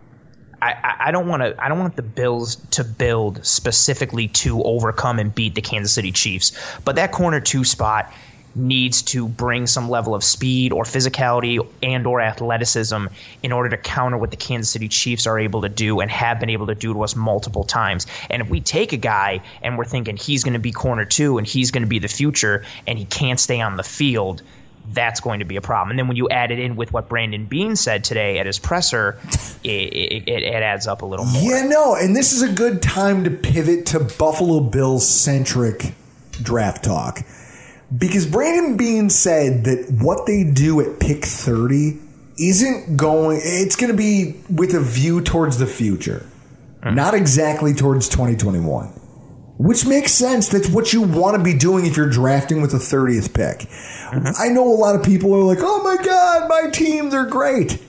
I, I, I don't want to I don't want the Bills to build specifically to overcome and beat the Kansas City Chiefs, but that corner two spot needs to bring some level of speed or physicality and or athleticism in order to counter what the Kansas City Chiefs are able to do and have been able to do to us multiple times. And if we take a guy and we're thinking he's going to be corner two and he's going to be the future, and he can't stay on the field, that's going to be a problem. And then when you add it in with what Brandon Beane said today at his presser, it, it, it adds up a little more. Yeah, no, and this is a good time to pivot to Buffalo Bills-centric draft talk. Because Brandon Beane said that what they do at pick thirty isn't going – it's going to be with a view towards the future, mm-hmm. not exactly towards twenty twenty-one. Which makes sense. That's what you want to be doing if you're drafting with the thirtieth pick. Mm-hmm. I know a lot of people are like, oh my God, my team, they're great.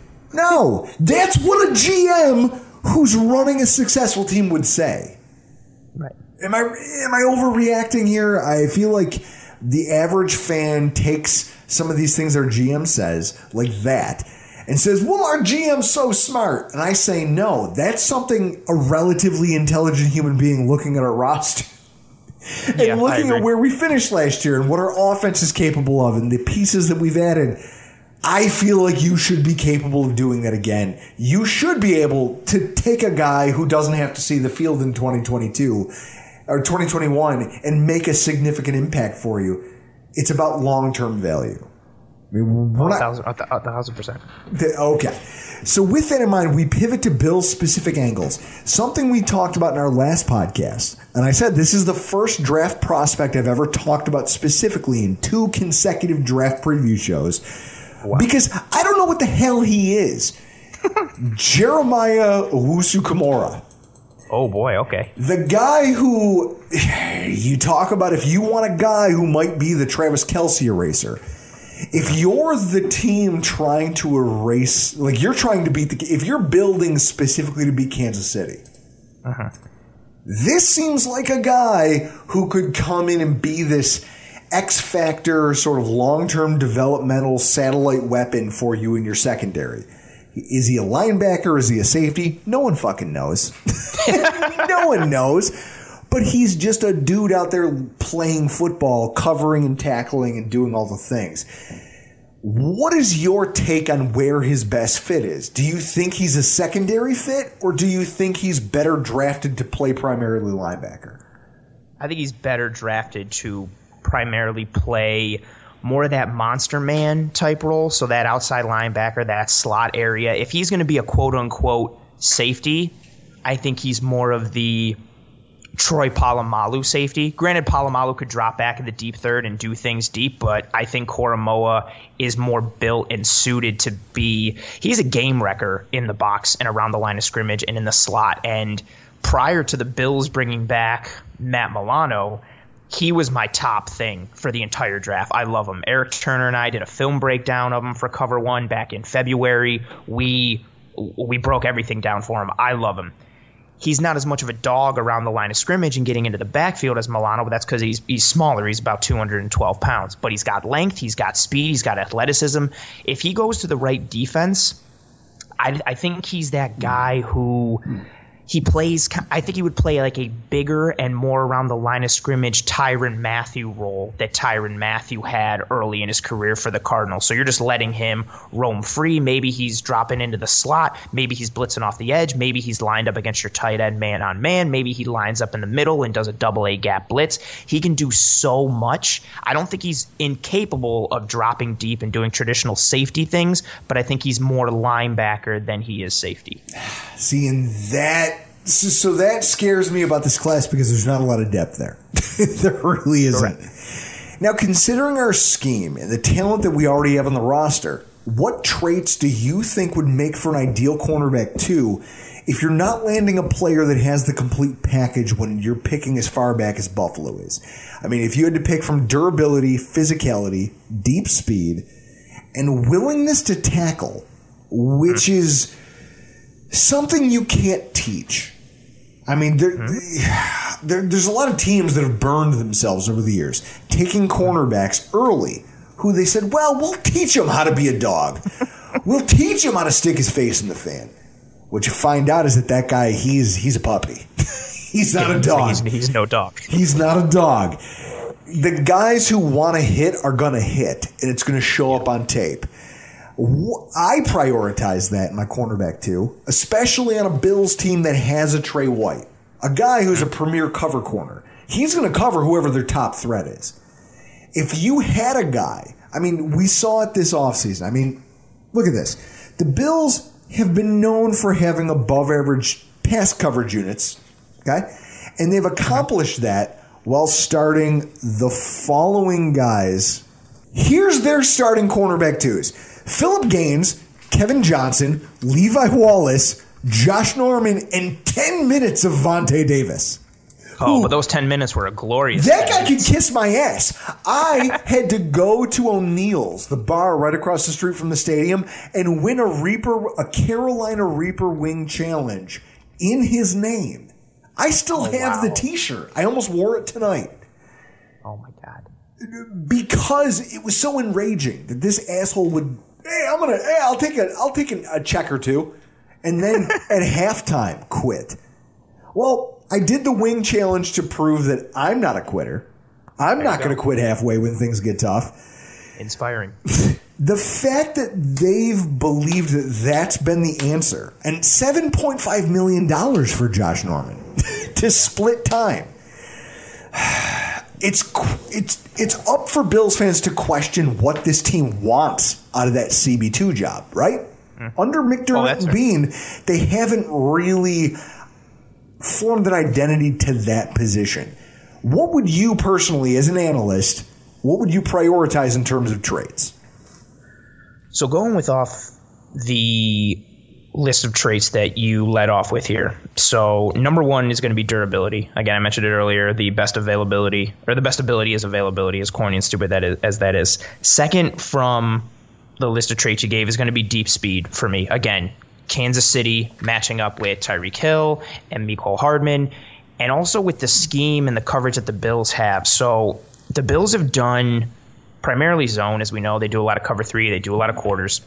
No, that's what a G M who's running a successful team would say. Right. Am I am I overreacting here? I feel like the average fan takes some of these things our G M says like that and says, well, our G M's so smart. And I say, no, that's something a relatively intelligent human being looking at our roster and yeah, looking at where we finished last year and what our offense is capable of and the pieces that we've added. I feel like you should be capable of doing that again. You should be able to take a guy who doesn't have to see the field in twenty twenty-two or twenty twenty-one and make a significant impact for you. It's about long-term value. I mean, we're not, a, thousand, a, th- a thousand percent. Okay. So with that in mind, we pivot to Bill's specific angles. Something we talked about in our last podcast. And I said this is the first draft prospect I've ever talked about specifically in two consecutive draft preview shows. Wow. Because I don't know what the hell he is. Jeremiah Owusu-Koramoah. Oh, boy. Okay. The guy who you talk about if you want a guy who might be the Travis Kelce eraser. If you're the team trying to erase, like you're trying to beat the, if you're building specifically to beat Kansas City, uh-huh. This seems like a guy who could come in and be this X factor sort of long-term developmental satellite weapon for you in your secondary. Is he a linebacker? Is he a safety? No one fucking knows. No one knows. But he's just a dude out there playing football, covering and tackling and doing all the things. What is your take on where his best fit is? Do you think he's a secondary fit, or do you think he's better drafted to play primarily linebacker? I think he's better drafted to primarily play more of that monster man type role, so that outside linebacker, that slot area. If he's going to be a quote-unquote safety, I think he's more of the Troy Polamalu safety. Granted, Polamalu could drop back in the deep third and do things deep, but I think Koramoah is more built and suited to be – he's a game wrecker in the box and around the line of scrimmage and in the slot. And prior to the Bills bringing back Matt Milano, he was my top thing for the entire draft. I love him. Eric Turner and I did a film breakdown of him for Cover One back in February. We we broke everything down for him. I love him. He's not as much of a dog around the line of scrimmage and getting into the backfield as Milano, but that's because he's he's smaller. He's about two hundred twelve pounds. But he's got length, he's got speed, he's got athleticism. If he goes to the right defense, I, I think he's that guy who he plays – I think he would play like a bigger and more around the line of scrimmage Tyrann Mathieu role that Tyrann Mathieu had early in his career for the Cardinals. So you're just letting him roam free. Maybe he's dropping into the slot. Maybe he's blitzing off the edge. Maybe he's lined up against your tight end man on man. Maybe he lines up in the middle and does a double A gap blitz. He can do so much. I don't think he's incapable of dropping deep and doing traditional safety things, but I think he's more linebacker than he is safety. See, and that so, so that scares me about this class because there's not a lot of depth there. There really isn't. Correct. Now, considering our scheme and the talent that we already have on the roster, what traits do you think would make for an ideal cornerback two if you're not landing a player that has the complete package when you're picking as far back as Buffalo is? I mean, if you had to pick from durability, physicality, deep speed, and willingness to tackle, which is something you can't teach. I mean, there, there, there's a lot of teams that have burned themselves over the years, taking cornerbacks early who they said, well, we'll teach him how to be a dog. We'll teach him how to stick his face in the fan. What you find out is that that guy, he's he's a puppy. He's not a dog. He's, he's no dog. He's not a dog. The guys who want to hit are going to hit, and it's going to show up on tape. I prioritize that in my cornerback too, especially on a Bills team that has a Trey White, a guy who's a premier cover corner. He's going to cover whoever their top threat is. If you had a guy, I mean, we saw it this offseason. I mean, look at this. The Bills have been known for having above average pass coverage units, okay? And they've accomplished that while starting the following guys. Here's their starting cornerback twos. Phillip Gaines, Kevin Johnson, Levi Wallace, Josh Norman, and ten minutes of Vontae Davis. Oh, Ooh, but those ten minutes were a glorious That guy could kiss my ass. I had to go to O'Neill's, the bar right across the street from the stadium, and win a Reaper, a Carolina Reaper Wing Challenge in his name. I still oh, have wow. the t-shirt. I almost wore it tonight. Oh, my God. Because it was so enraging that this asshole would, hey, I'm gonna, hey, I'll take a, I'll take a, a check or two, and then at halftime quit. Well, I did the wing challenge to prove that I'm not a quitter. I'm there not going to quit halfway when things get tough. Inspiring. The fact that they've believed that that's been the answer, and seven point five million dollars for Josh Norman to split time. It's it's it's up for Bills fans to question what this team wants out of that C B two job, right? Mm. Under McDermott oh, and Bean, they haven't really formed an identity to that position. What would you personally, as an analyst, what would you prioritize in terms of trades? So going with off the list of traits that you led off with here. So number one is going to be durability. Again, I mentioned it earlier. The best availability, or the best ability is availability, as corny and stupid that is, as that is. Second from the list of traits you gave is going to be deep speed for me. Again, Kansas City matching up with Tyreek Hill and Mecole Hardman, and also with the scheme and the coverage that the Bills have. So the Bills have done primarily zone, as we know. They do a lot of cover three. They do a lot of quarters.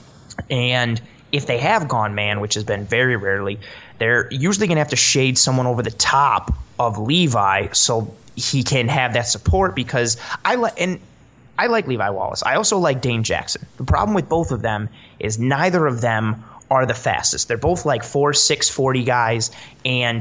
And if they have gone man, which has been very rarely, they're usually going to have to shade someone over the top of Levi so he can have that support, because I like and I like Levi Wallace. I also like Dane Jackson. The problem with both of them is neither of them are the fastest. They're both like four six forty guys, and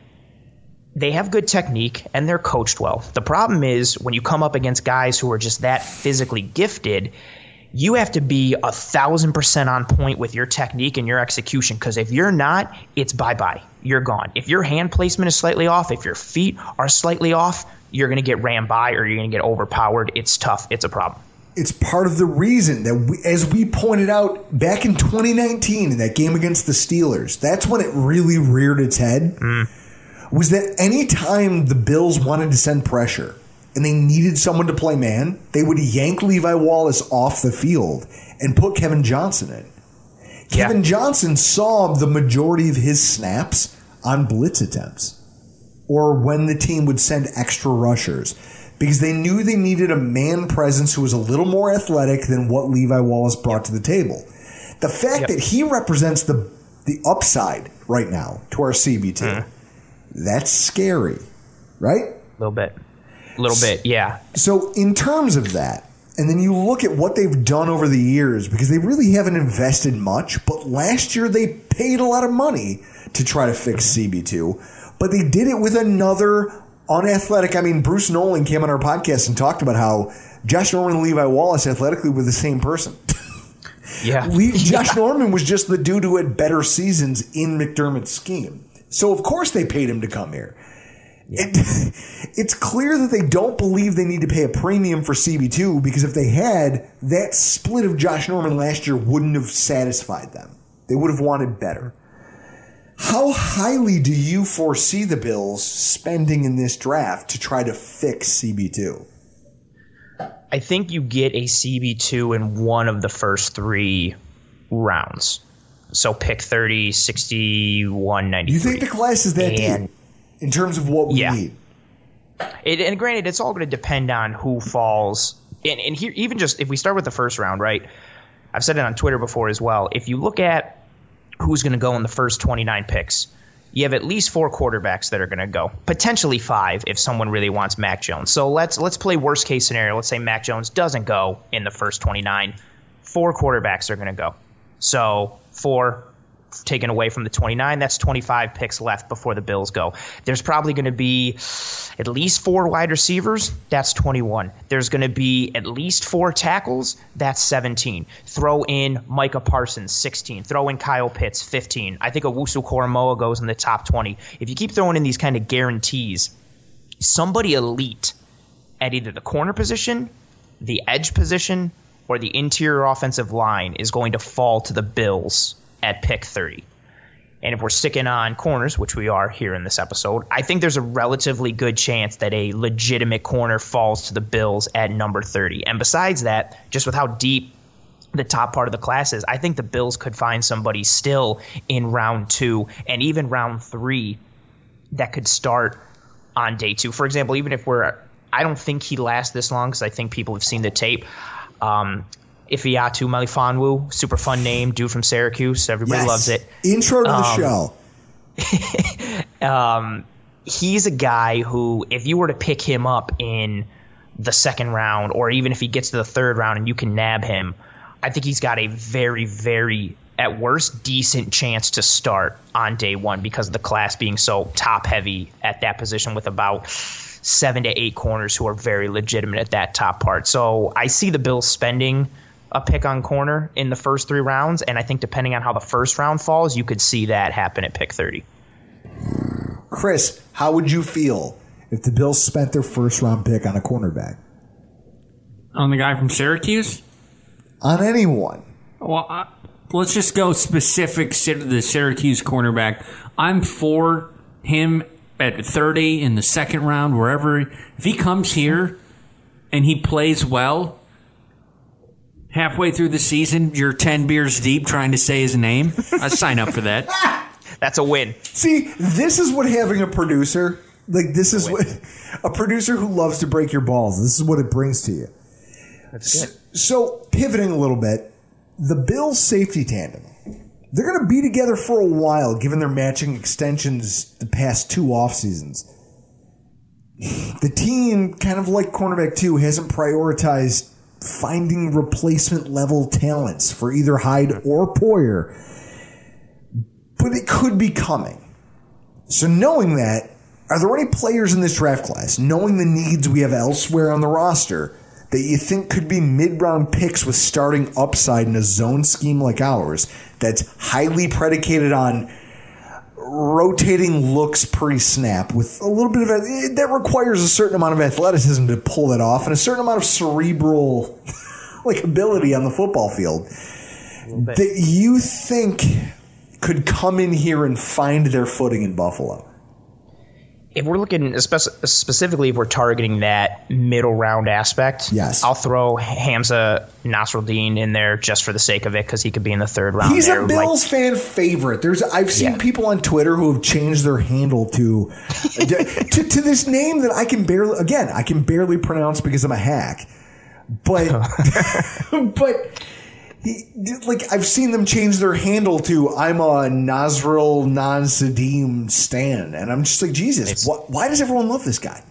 they have good technique and they're coached well. The problem is when you come up against guys who are just that physically gifted, you have to be a thousand percent on point with your technique and your execution, because if you're not, it's bye-bye. You're gone. If your hand placement is slightly off, if your feet are slightly off, you're going to get ran by or you're going to get overpowered. It's tough. It's a problem. It's part of the reason that, we, as we pointed out back in twenty nineteen in that game against the Steelers, that's when it really reared its head, mm. was that any time the Bills wanted to send pressure and they needed someone to play man, they would yank Levi Wallace off the field and put Kevin Johnson in. Yeah. Kevin Johnson saw the majority of his snaps on blitz attempts or when the team would send extra rushers, because they knew they needed a man presence who was a little more athletic than what Levi Wallace brought yep. to the table. The fact yep. that he represents the the upside right now to our C B two, mm. that's scary, right? A little bit. A little bit, yeah. So in terms of that, and then you look at what they've done over the years, because they really haven't invested much, but last year they paid a lot of money to try to fix C B two, but they did it with another unathletic. I mean, Bruce Nolan came on our podcast and talked about how Josh Norman and Levi Wallace athletically were the same person. Yeah. Le- Josh yeah. Norman was just the dude who had better seasons in McDermott's scheme. So, of course, they paid him to come here. Yeah. It, it's clear that they don't believe they need to pay a premium for C B two, because if they had, that split of Josh Norman last year wouldn't have satisfied them. They would have wanted better. How highly do you foresee the Bills spending in this draft to try to fix C B two? I think you get a C B two in one of the first three rounds. So pick thirty, sixty-one, ninety-three. You think the class is that and, deep in terms of what we yeah. need? It, and granted, it's all going to depend on who falls. And, and here, even just if we start with the first round, right? I've said it on Twitter before as well. If you look at who's going to go in the first twenty-nine picks, you have at least four quarterbacks that are going to go, potentially five if someone really wants Mac Jones. So let's let's play worst case scenario. Let's say Mac Jones doesn't go in the first twenty-nine. Four quarterbacks are going to go. So four taken away from the twenty-nine, that's twenty-five picks left before the Bills go. There's probably going to be at least four wide receivers, that's twenty-one. There's going to be at least four tackles, that's seventeen. Throw in Micah Parsons, sixteen. Throw in Kyle Pitts, fifteen. I think Owusu-Koramoah goes in the top twenty. If you keep throwing in these kind of guarantees, somebody elite at either the corner position, the edge position, or the interior offensive line is going to fall to the Bills at pick thirty. And if we're sticking on corners, which we are here in this episode, I think there's a relatively good chance that a legitimate corner falls to the Bills at number thirty. And besides that, just with how deep the top part of the class is, I think the Bills could find somebody still in round two and even round three that could start on day two. For example, even if we're – I don't think he lasts this long because I think people have seen the tape. Um Ifeatu Melifonwu, super fun name, dude from Syracuse. Everybody yes. loves it. Intro to the um, show. um, he's a guy who, if you were to pick him up in the second round, or even if he gets to the third round and you can nab him, I think he's got a very, very, at worst, decent chance to start on day one because of the class being so top heavy at that position with about seven to eight corners who are very legitimate at that top part. So I see the Bills spending a pick on corner in the first three rounds, and I think depending on how the first round falls, you could see that happen at pick thirty. Chris, how would you feel if the Bills spent their first round pick on a cornerback? On the guy from Syracuse? On anyone. Well, I, let's just go specific to the Syracuse cornerback. I'm for him at thirty in the second round, wherever. If he comes here and he plays well, halfway through the season, you're ten beers deep trying to say his name. I'd sign up for that. That's a win. See, this is what having a producer, like this is what, a producer who loves to break your balls, this is what it brings to you. So, so, pivoting a little bit, the Bills safety tandem, they're going to be together for a while, given their matching extensions the past two off seasons. The team, kind of like cornerback two, hasn't prioritized finding replacement level talents for either Hyde or Poyer, but it could be coming. So knowing that, are there any players in this draft class, knowing the needs we have elsewhere on the roster, that you think could be mid-round picks with starting upside in a zone scheme like ours that's highly predicated on rotating looks pre-snap with a little bit of a, that requires a certain amount of athleticism to pull that off and a certain amount of cerebral like ability on the football field that you think could come in here and find their footing in Buffalo? If we're looking specifically, if we're targeting that middle round aspect, yes, I'll throw Hamza Nasruddin in there just for the sake of it because he could be in the third round. He's there. a Bills like, fan favorite. There's I've seen yeah. people on Twitter who have changed their handle to, to to this name that I can barely again I can barely pronounce because I'm a hack, but but. He, like I've seen them change their handle to I'm a Nasrul Non-Sadim stan, and I'm just like, Jesus, wh- why does everyone love this guy?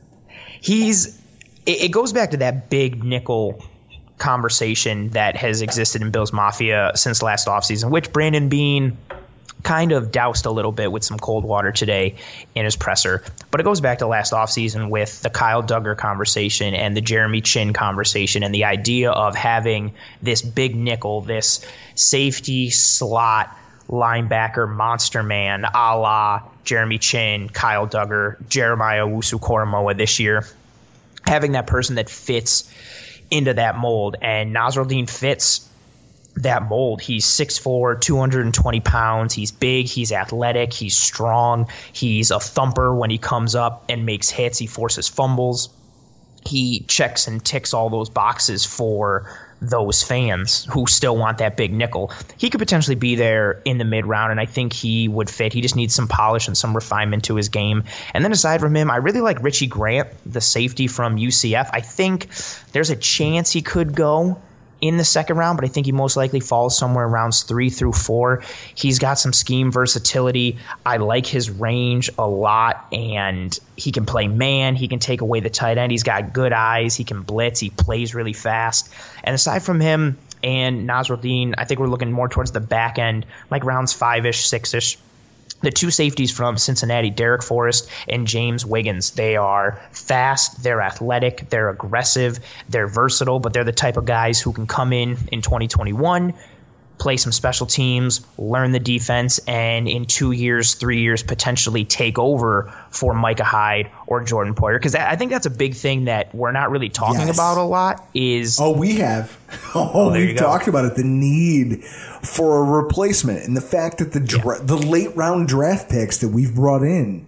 He's it, it goes back to that big nickel conversation that has existed in Bills Mafia since last offseason, which Brandon Beane kind of doused a little bit with some cold water today in his presser. But it goes back to last offseason with the Kyle Duggar conversation and the Jeremy Chin conversation and the idea of having this big nickel, this safety slot linebacker monster man a la Jeremy Chin, Kyle Duggar, Jeremiah Owusu-Koramoah this year. Having that person that fits into that mold. And Nasruddin fits that mold. He's six foot four, two hundred twenty pounds. He's big. He's athletic. He's strong. He's a thumper when he comes up and makes hits. He forces fumbles. He checks and ticks all those boxes for those fans who still want that big nickel. He could potentially be there in the mid round, and I think he would fit. He just needs some polish and some refinement to his game. And then aside from him, I really like Richie Grant, the safety from U C F. I think there's a chance he could go in the second round, but I think he most likely falls somewhere rounds three through four. He's got some scheme versatility. I like his range a lot, and he can play man. He can take away the tight end. He's got good eyes. He can blitz. He plays really fast. And aside from him and Nasruddin, I think we're looking more towards the back end, like rounds five-ish, six-ish. The two safeties from Cincinnati, Derek Forrest and James Wiggins, they are fast, they're athletic, they're aggressive, they're versatile, but they're the type of guys who can come in in twenty twenty-one, play some special teams, learn the defense, and in two years, three years, potentially take over for Micah Hyde or Jordan Poyer. Because I think that's a big thing that we're not really talking yes. about a lot is... Oh, we have. Oh, oh we've talked about it. The need for a replacement and the fact that the dra- yeah. the late round draft picks that we've brought in,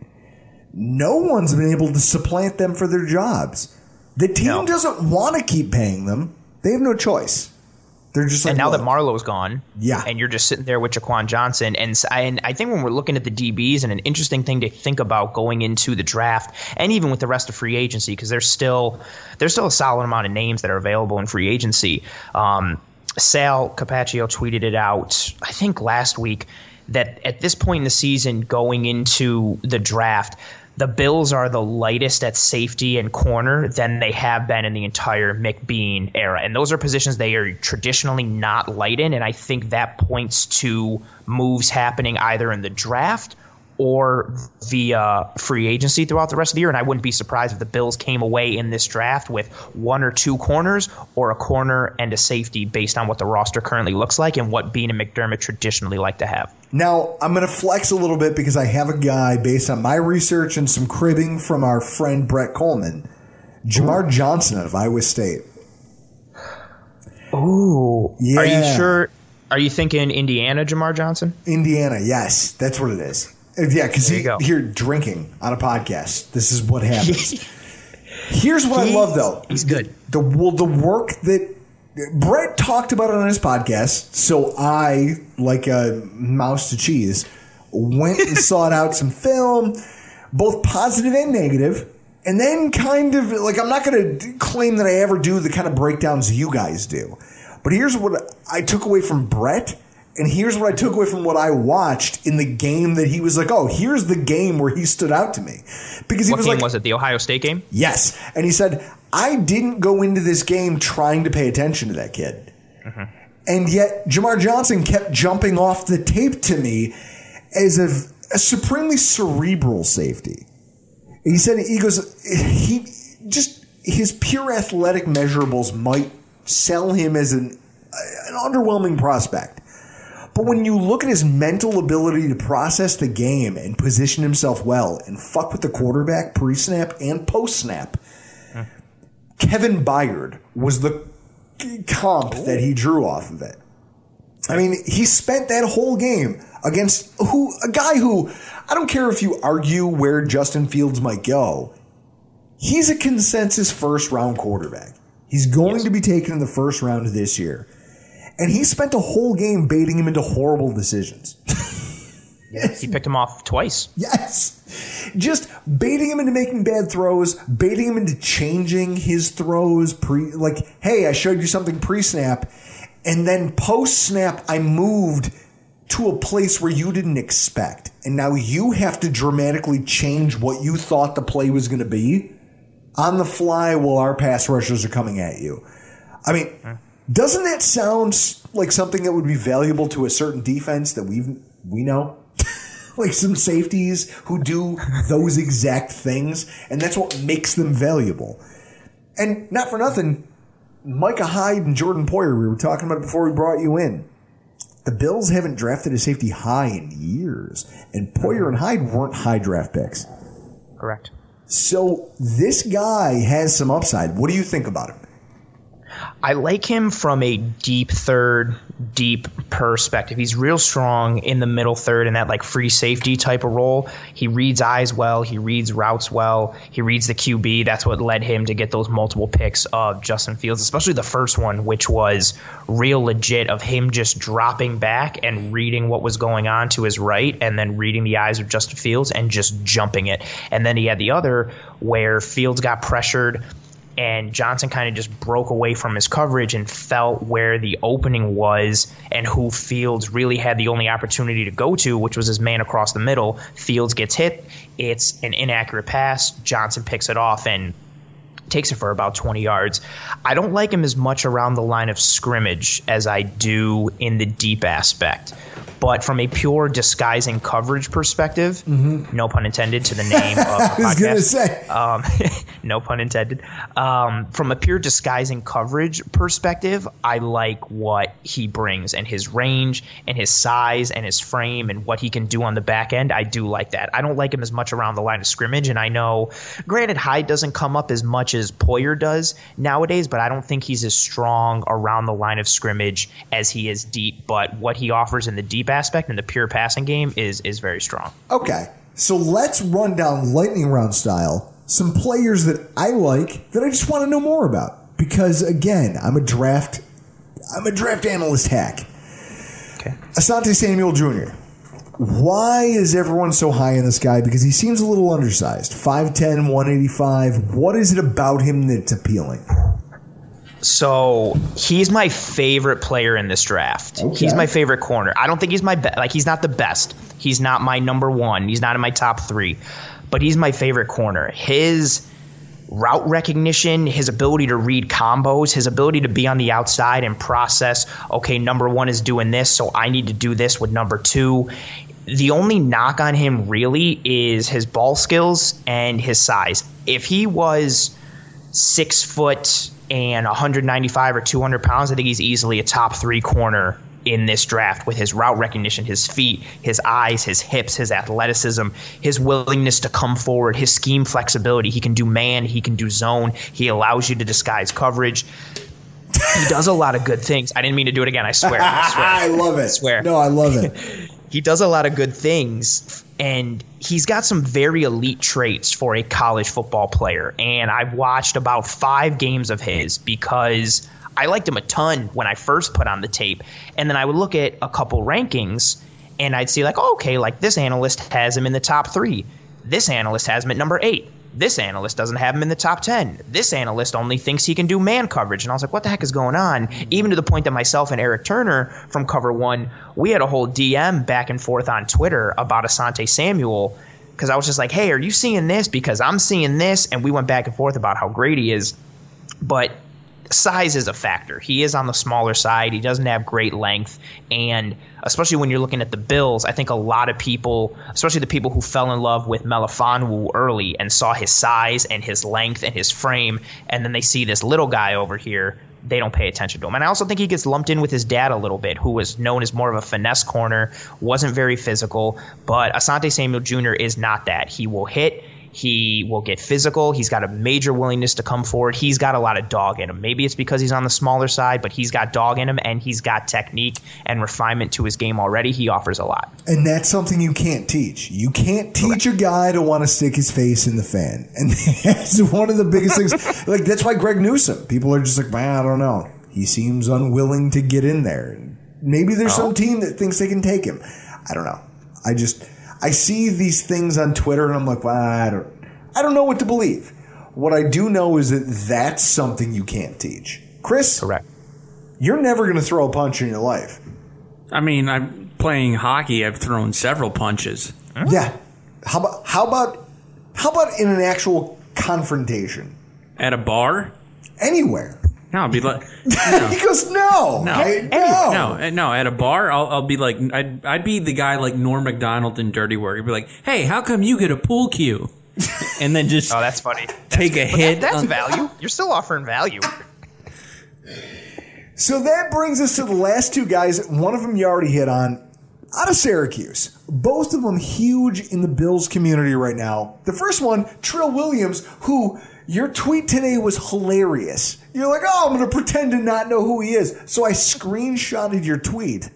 no one's been able to supplant them for their jobs. The team no. doesn't want to keep paying them. They have no choice. They're just like, and now look. that Marlowe's gone, yeah, and you're just sitting there with Jaquan Johnson, and I, and I think when we're looking at the D Bs, and an interesting thing to think about going into the draft, and even with the rest of free agency, because there's still there's still a solid amount of names that are available in free agency. Um, Sal Capaccio tweeted it out, I think last week, that at this point in the season, going into the draft, the Bills are the lightest at safety and corner than they have been in the entire McBean era. And those are positions they are traditionally not light in, and I think that points to moves happening either in the draft or via free agency throughout the rest of the year. And I wouldn't be surprised if the Bills came away in this draft with one or two corners or a corner and a safety based on what the roster currently looks like and what Bean and McDermott traditionally like to have. Now, I'm going to flex a little bit because I have a guy based on my research and some cribbing from our friend Brett Coleman, Jamar Ooh. Johnson out of Iowa State. Ooh. Yeah. Are you sure? Are you thinking Indiana, Jamar Johnson? Indiana, yes. That's what it is. Yeah, because you're drinking on a podcast. This is what happens. Here's what he, I love, though. He's good. The, well, the work that Brett talked about it on his podcast, so I, like a mouse to cheese, went and sought out some film, both positive and negative, and then kind of, like, I'm not going to claim that I ever do the kind of breakdowns you guys do. But here's what I took away from Brett. And here's what I took away from what I watched in the game that he was like, oh, here's the game where he stood out to me. Because he what was game like, was it, the Ohio State game? Yes. And he said, I didn't go into this game trying to pay attention to that kid. Mm-hmm. And yet Jamar Johnson kept jumping off the tape to me as a, a supremely cerebral safety. He said, he goes, he just, his pure athletic measurables might sell him as an, an underwhelming prospect. But when you look at his mental ability to process the game and position himself well and fuck with the quarterback pre-snap and post-snap, huh. Kevin Byard was the comp Ooh. that he drew off of it. I mean, he spent that whole game against who a guy who, I don't care if you argue where Justin Fields might go, he's a consensus first-round quarterback. He's going yes. to be taken in the first round of this year. And he spent a whole game baiting him into horrible decisions. Yes. He picked him off twice. Yes. Just baiting him into making bad throws, baiting him into changing his throws. Pre, like, hey, I showed you something pre-snap. And then post-snap, I moved to a place where you didn't expect. And now you have to dramatically change what you thought the play was going to be on the fly while our pass rushers are coming at you. I mean... Huh. Doesn't that sound like something that would be valuable to a certain defense that we we know? Like some safeties who do those exact things, and that's what makes them valuable. And not for nothing, Micah Hyde and Jordan Poyer, we were talking about it before we brought you in. The Bills haven't drafted a safety high in years, and Poyer and Hyde weren't high draft picks. Correct. So this guy has some upside. What do you think about him? I like him from a deep third, deep perspective. He's real strong in the middle third in that like free safety type of role. He reads eyes well. He reads routes well. He reads the Q B. That's what led him to get those multiple picks of Justin Fields, especially the first one, which was real legit of him just dropping back and reading what was going on to his right and then reading the eyes of Justin Fields and just jumping it. And then he had the other where Fields got pressured and Johnson kind of just broke away from his coverage and felt where the opening was and who Fields really had the only opportunity to go to, which was his man across the middle. Fields gets hit. It's an inaccurate pass. Johnson picks it off and takes it for about twenty yards. I don't like him as much around the line of scrimmage as I do in the deep aspect. But from a pure disguising coverage perspective, mm-hmm. no pun intended to the name of the podcast. I was going to say. Um, no pun intended. Um, from a pure disguising coverage perspective, I like what he brings and his range and his size and his frame and what he can do on the back end. I do like that. I don't like him as much around the line of scrimmage. And I know, granted, Hyde doesn't come up as much as Poyer does nowadays, but I don't think he's as strong around the line of scrimmage as he is deep. But what he offers in the deep aspect and the pure passing game is is very strong. Okay, so let's run down lightning round style some players that I like that I just want to know more about, because again, I'm a draft I'm a draft analyst hack. Okay. Asante Samuel Junior Why is everyone so high on this guy? Because he seems a little undersized. five ten, one eighty-five. What is it about him that's appealing? So he's my favorite player in this draft. Okay. He's my favorite corner. I don't think he's my best. Like, he's not the best. He's not my number one. He's not in my top three. but he's my favorite corner. His route recognition, his ability to read combos, his ability to be on the outside and process, okay, number one is doing this, so I need to do this with number two. The only knock on him really is his ball skills and his size. If he was six foot and one ninety-five or two hundred pounds, I think he's easily a top three corner in this draft with his route recognition, his feet, his eyes, his hips, his athleticism, his willingness to come forward, his scheme flexibility. He can do man, he can do zone. He allows you to disguise coverage. He does a lot of good things. I didn't mean to do it again. I swear. I, swear. I love it. I swear. No, I love it. He does a lot of good things, and he's got some very elite traits for a college football player. And I've watched about five games of his because I liked him a ton when I first put on the tape. And then I would look at a couple rankings, and I'd see like, oh, okay, like this analyst has him in the top three. This analyst has him at number eight. This analyst doesn't have him in the top ten. This analyst only thinks he can do man coverage. And I was like, what the heck is going on? Even to the point that myself and Eric Turner from Cover One, we had a whole D M back and forth on Twitter about Asante Samuel, because I was just like, hey, are you seeing this? Because I'm seeing this. And we went back and forth about how great he is. But size is a factor. He is on the smaller side. He doesn't have great length. And especially when you're looking at the Bills, I think a lot of people, especially the people who fell in love with Melifonwu early and saw his size and his length and his frame, and then they see this little guy over here, they don't pay attention to him. And I also think he gets lumped in with his dad a little bit, who was known as more of a finesse corner, wasn't very physical. But Asante Samuel Junior is not that. He will hit. He will get physical. He's got a major willingness to come forward. He's got a lot of dog in him. Maybe it's because he's on the smaller side, but he's got dog in him, and he's got technique and refinement to his game already. He offers a lot. And that's something you can't teach. You can't teach Correct. a guy to want to stick his face in the fan. And that's one of the biggest things. Like, that's why Greg Newsome, people are just like, man, I don't know. He seems unwilling to get in there. Maybe there's oh. some team that thinks they can take him. I don't know. I just... I see these things on Twitter, and I'm like, well, I don't, I don't know what to believe. What I do know is that that's something you can't teach. Chris, correct. You're never going to throw a punch in your life. I mean, I'm playing hockey. I've thrown several punches. Huh? Yeah. How about how about how about in an actual confrontation? At a bar? Anywhere. No, I'll be like, no. He goes, no, no, I, no, no, no. At a bar, I'll, I'll be like, I'd, I'd be the guy like Norm Macdonald in Dirty Work. I'd be like, hey, how come you get a pool cue? And then just oh, that's funny. Take that's, a hit. That, that's on, value. You're still offering value. So that brings us to the last two guys. One of them you already hit on, out of Syracuse. Both of them huge in the Bills community right now. The first one, Trill Williams, who your tweet today was hilarious. You're like, oh, I'm going to pretend to not know who he is. So I screenshotted your tweet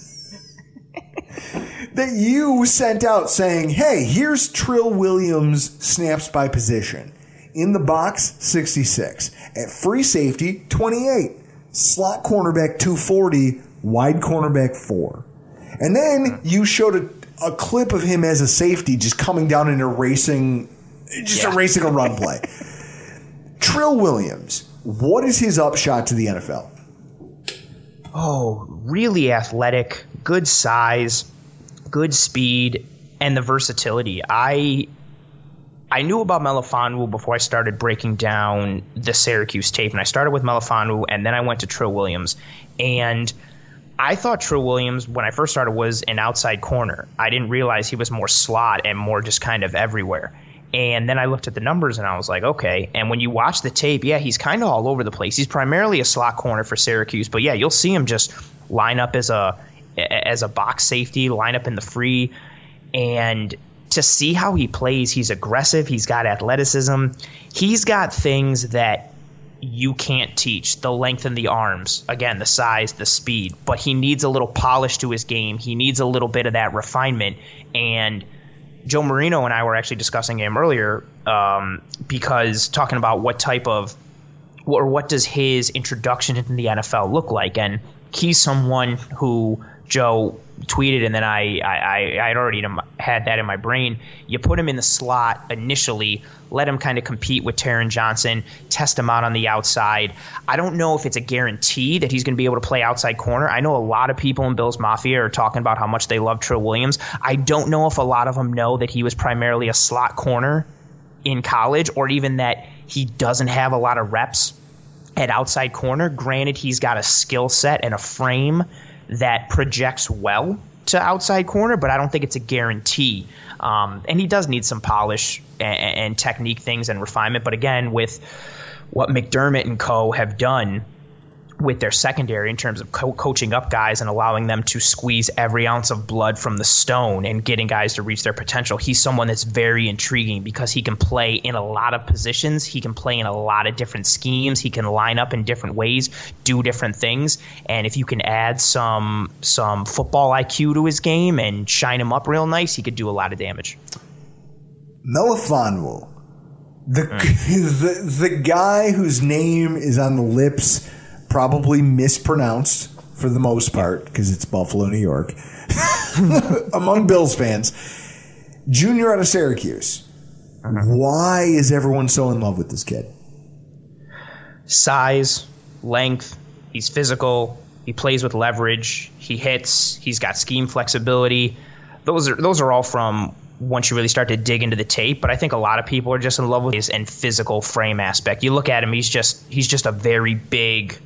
that you sent out saying, hey, here's Trill Williams' snaps by position. In the box, sixty-six. At free safety, twenty-eight. Slot cornerback, two forty. Wide cornerback, four. And then you showed a, a clip of him as a safety just coming down and erasing, just yeah. erasing a run play. Trill Williams, what is his upshot to the N F L? Oh, really athletic, good size, good speed, and the versatility. I I knew about Melifonwu before I started breaking down the Syracuse tape, and I started with Melifonwu, and then I went to Trill Williams. And I thought Trill Williams, when I first started, was an outside corner. I didn't realize he was more slot and more just kind of everywhere. And then I looked at the numbers and I was like, okay. And when you watch the tape, yeah, he's kind of all over the place. He's primarily a slot corner for Syracuse, but yeah, you'll see him just line up as a as a box safety, line up in the free. And to see how he plays, he's aggressive, he's got athleticism, he's got things that you can't teach. The length in the arms, again, the size, the speed, but he needs a little polish to his game. He needs a little bit of that refinement. And Joe Marino and I were actually discussing him earlier um, because talking about what type of or what does his introduction into the N F L look like. And he's someone who Joe tweeted, and then I, I, I had already had that in my brain. You put him in the slot initially, let him kind of compete with Taron Johnson, test him out on the outside. I don't know if it's a guarantee that he's going to be able to play outside corner. I know a lot of people in Bills Mafia are talking about how much they love Trill Williams. I don't know if a lot of them know that he was primarily a slot corner in college, or even that he doesn't have a lot of reps at outside corner. Granted, he's got a skill set and a frame that projects well to outside corner, but I don't think it's a guarantee. Um, and he does need some polish and, and technique things and refinement. But again, with what McDermott and co have done with their secondary in terms of co- coaching up guys and allowing them to squeeze every ounce of blood from the stone and getting guys to reach their potential, he's someone that's very intriguing because he can play in a lot of positions. He can play in a lot of different schemes. He can line up in different ways, do different things. And if you can add some some football I Q to his game and shine him up real nice, he could do a lot of damage. Melifonwu, the, mm. the the guy whose name is on the lips, probably mispronounced for the most part because it's Buffalo, New York, among Bills fans. Junior out of Syracuse. Uh-huh. Why is everyone so in love with this kid? Size, length, he's physical, he plays with leverage, he hits, he's got scheme flexibility. Those are those are all from once you really start to dig into the tape, but I think a lot of people are just in love with his and physical frame aspect. You look at him, he's just he's just a very big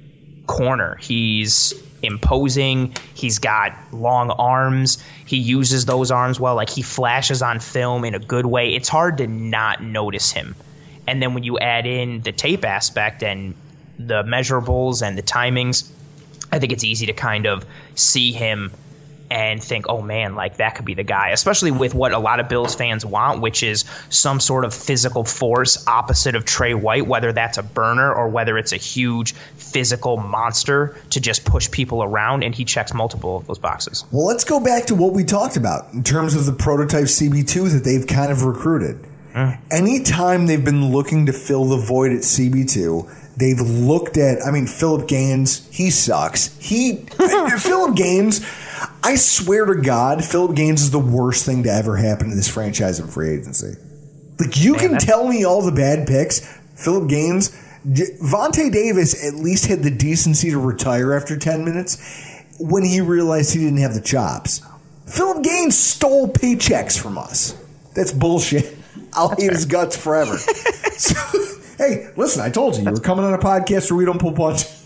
corner. He's imposing. He's got long arms. He uses those arms well. Like, he flashes on film in a good way. It's hard to not notice him. And then when you add in the tape aspect and the measurables and the timings, I think it's easy to kind of see him and think, oh man, like that could be the guy, especially with what a lot of Bills fans want, which is some sort of physical force opposite of Trey White, whether that's a burner or whether it's a huge physical monster to just push people around, and he checks multiple of those boxes. Well, let's go back to what we talked about in terms of the prototype C B two that they've kind of recruited. Mm. Anytime they've been looking to fill the void at C B two, they've looked at, I mean, Philip Gaines, he sucks. He, Philip Gaines, I swear to God, Philip Gaines is the worst thing to ever happen to this franchise in free agency. Like, you Man, can tell me all the bad picks. Philip Gaines, Vontae Davis at least had the decency to retire after ten minutes when he realized he didn't have the chops. Philip Gaines stole paychecks from us. That's bullshit. I'll hate his guts forever. So, hey, listen, I told you, you were coming on a podcast where we don't pull punches.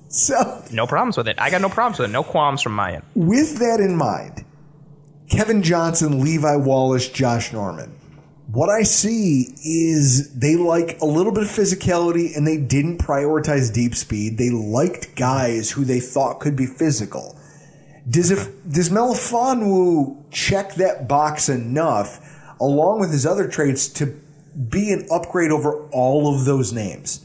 So, no problems with it. I got no problems with it. No qualms from my end. With that in mind, Kevin Johnson, Levi Wallace, Josh Norman. What I see is they like a little bit of physicality, and they didn't prioritize deep speed. They liked guys who they thought could be physical. Does if does Melifonwu check that box enough, along with his other traits, to be an upgrade over all of those names?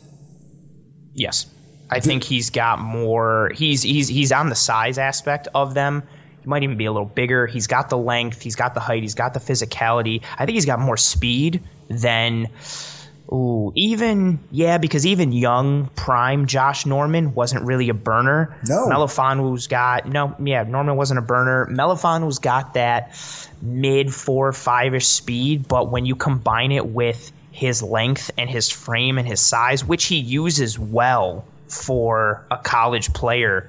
Yes. I think he's got more. He's he's he's on the size aspect of them. He might even be a little bigger. He's got the length. He's got the height. He's got the physicality. I think he's got more speed than, ooh, even yeah, because even young prime Josh Norman wasn't really a burner. No, Melifonwu's got no. Yeah, Norman wasn't a burner. Melifonwu's got that mid four five ish speed, but when you combine it with his length and his frame and his size, which he uses well for a college player,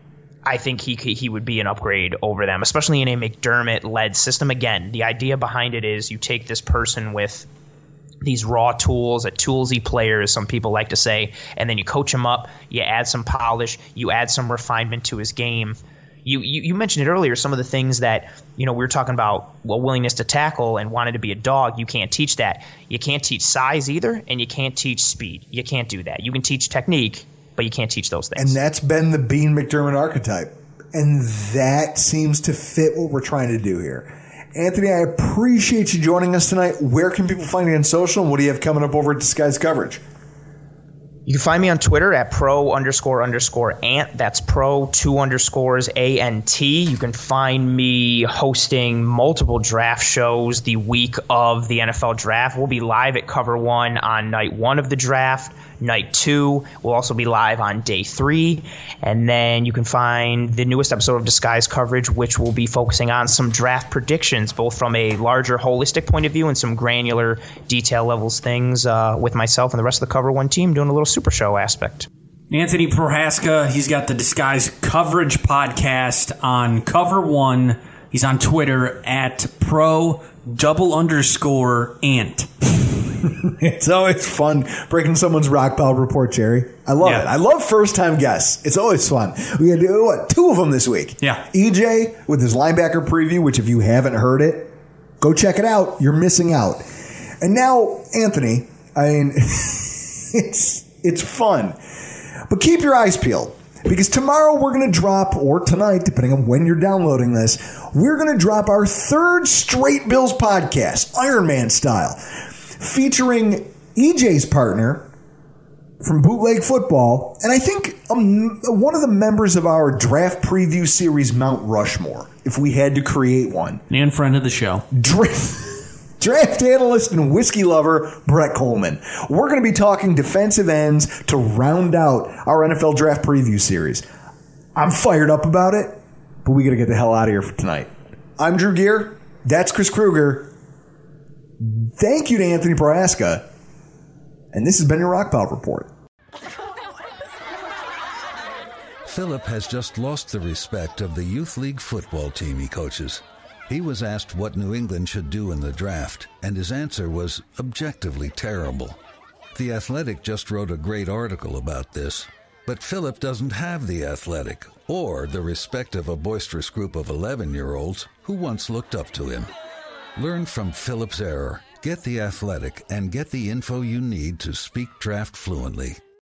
I think he he would be an upgrade over them, especially in a McDermott-led system. Again, the idea behind it is you take this person with these raw tools, a toolsy player, as some people like to say, and then you coach him up, you add some polish, you add some refinement to his game. You, you you mentioned it earlier, some of the things that, you know, we were talking about, well, willingness to tackle and wanted to be a dog. You can't teach that. You can't teach size either, and you can't teach speed. You can't do that. You can teach technique, but you can't teach those things. And that's been the Bean McDermott archetype. And that seems to fit what we're trying to do here. Anthony, I appreciate you joining us tonight. Where can people find you on social, and what do you have coming up over at Disguised Coverage? You can find me on Twitter at pro underscore underscore ant. That's pro two underscores A N T. You can find me hosting multiple draft shows the week of the N F L draft. We'll be live at Cover One on night one of the draft. Night two will also be live on day three. And then you can find the newest episode of Disguise Coverage, which will be focusing on some draft predictions, both from a larger holistic point of view and some granular detail levels things uh, with myself and the rest of the Cover One team doing a little super show aspect. Anthony Prohaska, he's got the Disguise Coverage podcast on Cover One. He's on Twitter at pro double underscore ant. It's always fun breaking someone's rock pile report, Jerry. I love Yeah. it. I love first-time guests. It's always fun. We had what, two of them this week. Yeah. E J with his linebacker preview, which if you haven't heard it, go check it out. You're missing out. And now, Anthony, I mean, it's it's fun. But keep your eyes peeled. Because tomorrow we're going to drop, or tonight, depending on when you're downloading this, we're going to drop our third straight Bills podcast, Iron Man style, featuring E J's partner from Bootleg Football, and I think um, one of the members of our draft preview series, Mount Rushmore, if we had to create one. And friend of the show. Draft, draft analyst and whiskey lover, Brett Coleman. We're going to be talking defensive ends to round out our N F L draft preview series. I'm fired up about it, but we got to get the hell out of here for tonight. I'm Drew Gear. That's Chris Kruger. Thank you to Anthony Prohaska. And this has been your Rockpile Report. Philip has just lost the respect of the youth league football team he coaches. He was asked what New England should do in the draft, and his answer was objectively terrible. The Athletic just wrote a great article about this, but Philip doesn't have the Athletic or the respect of a boisterous group of eleven-year-olds who once looked up to him. Learn from Philip's error, get the Athletic, and get the info you need to speak draft fluently.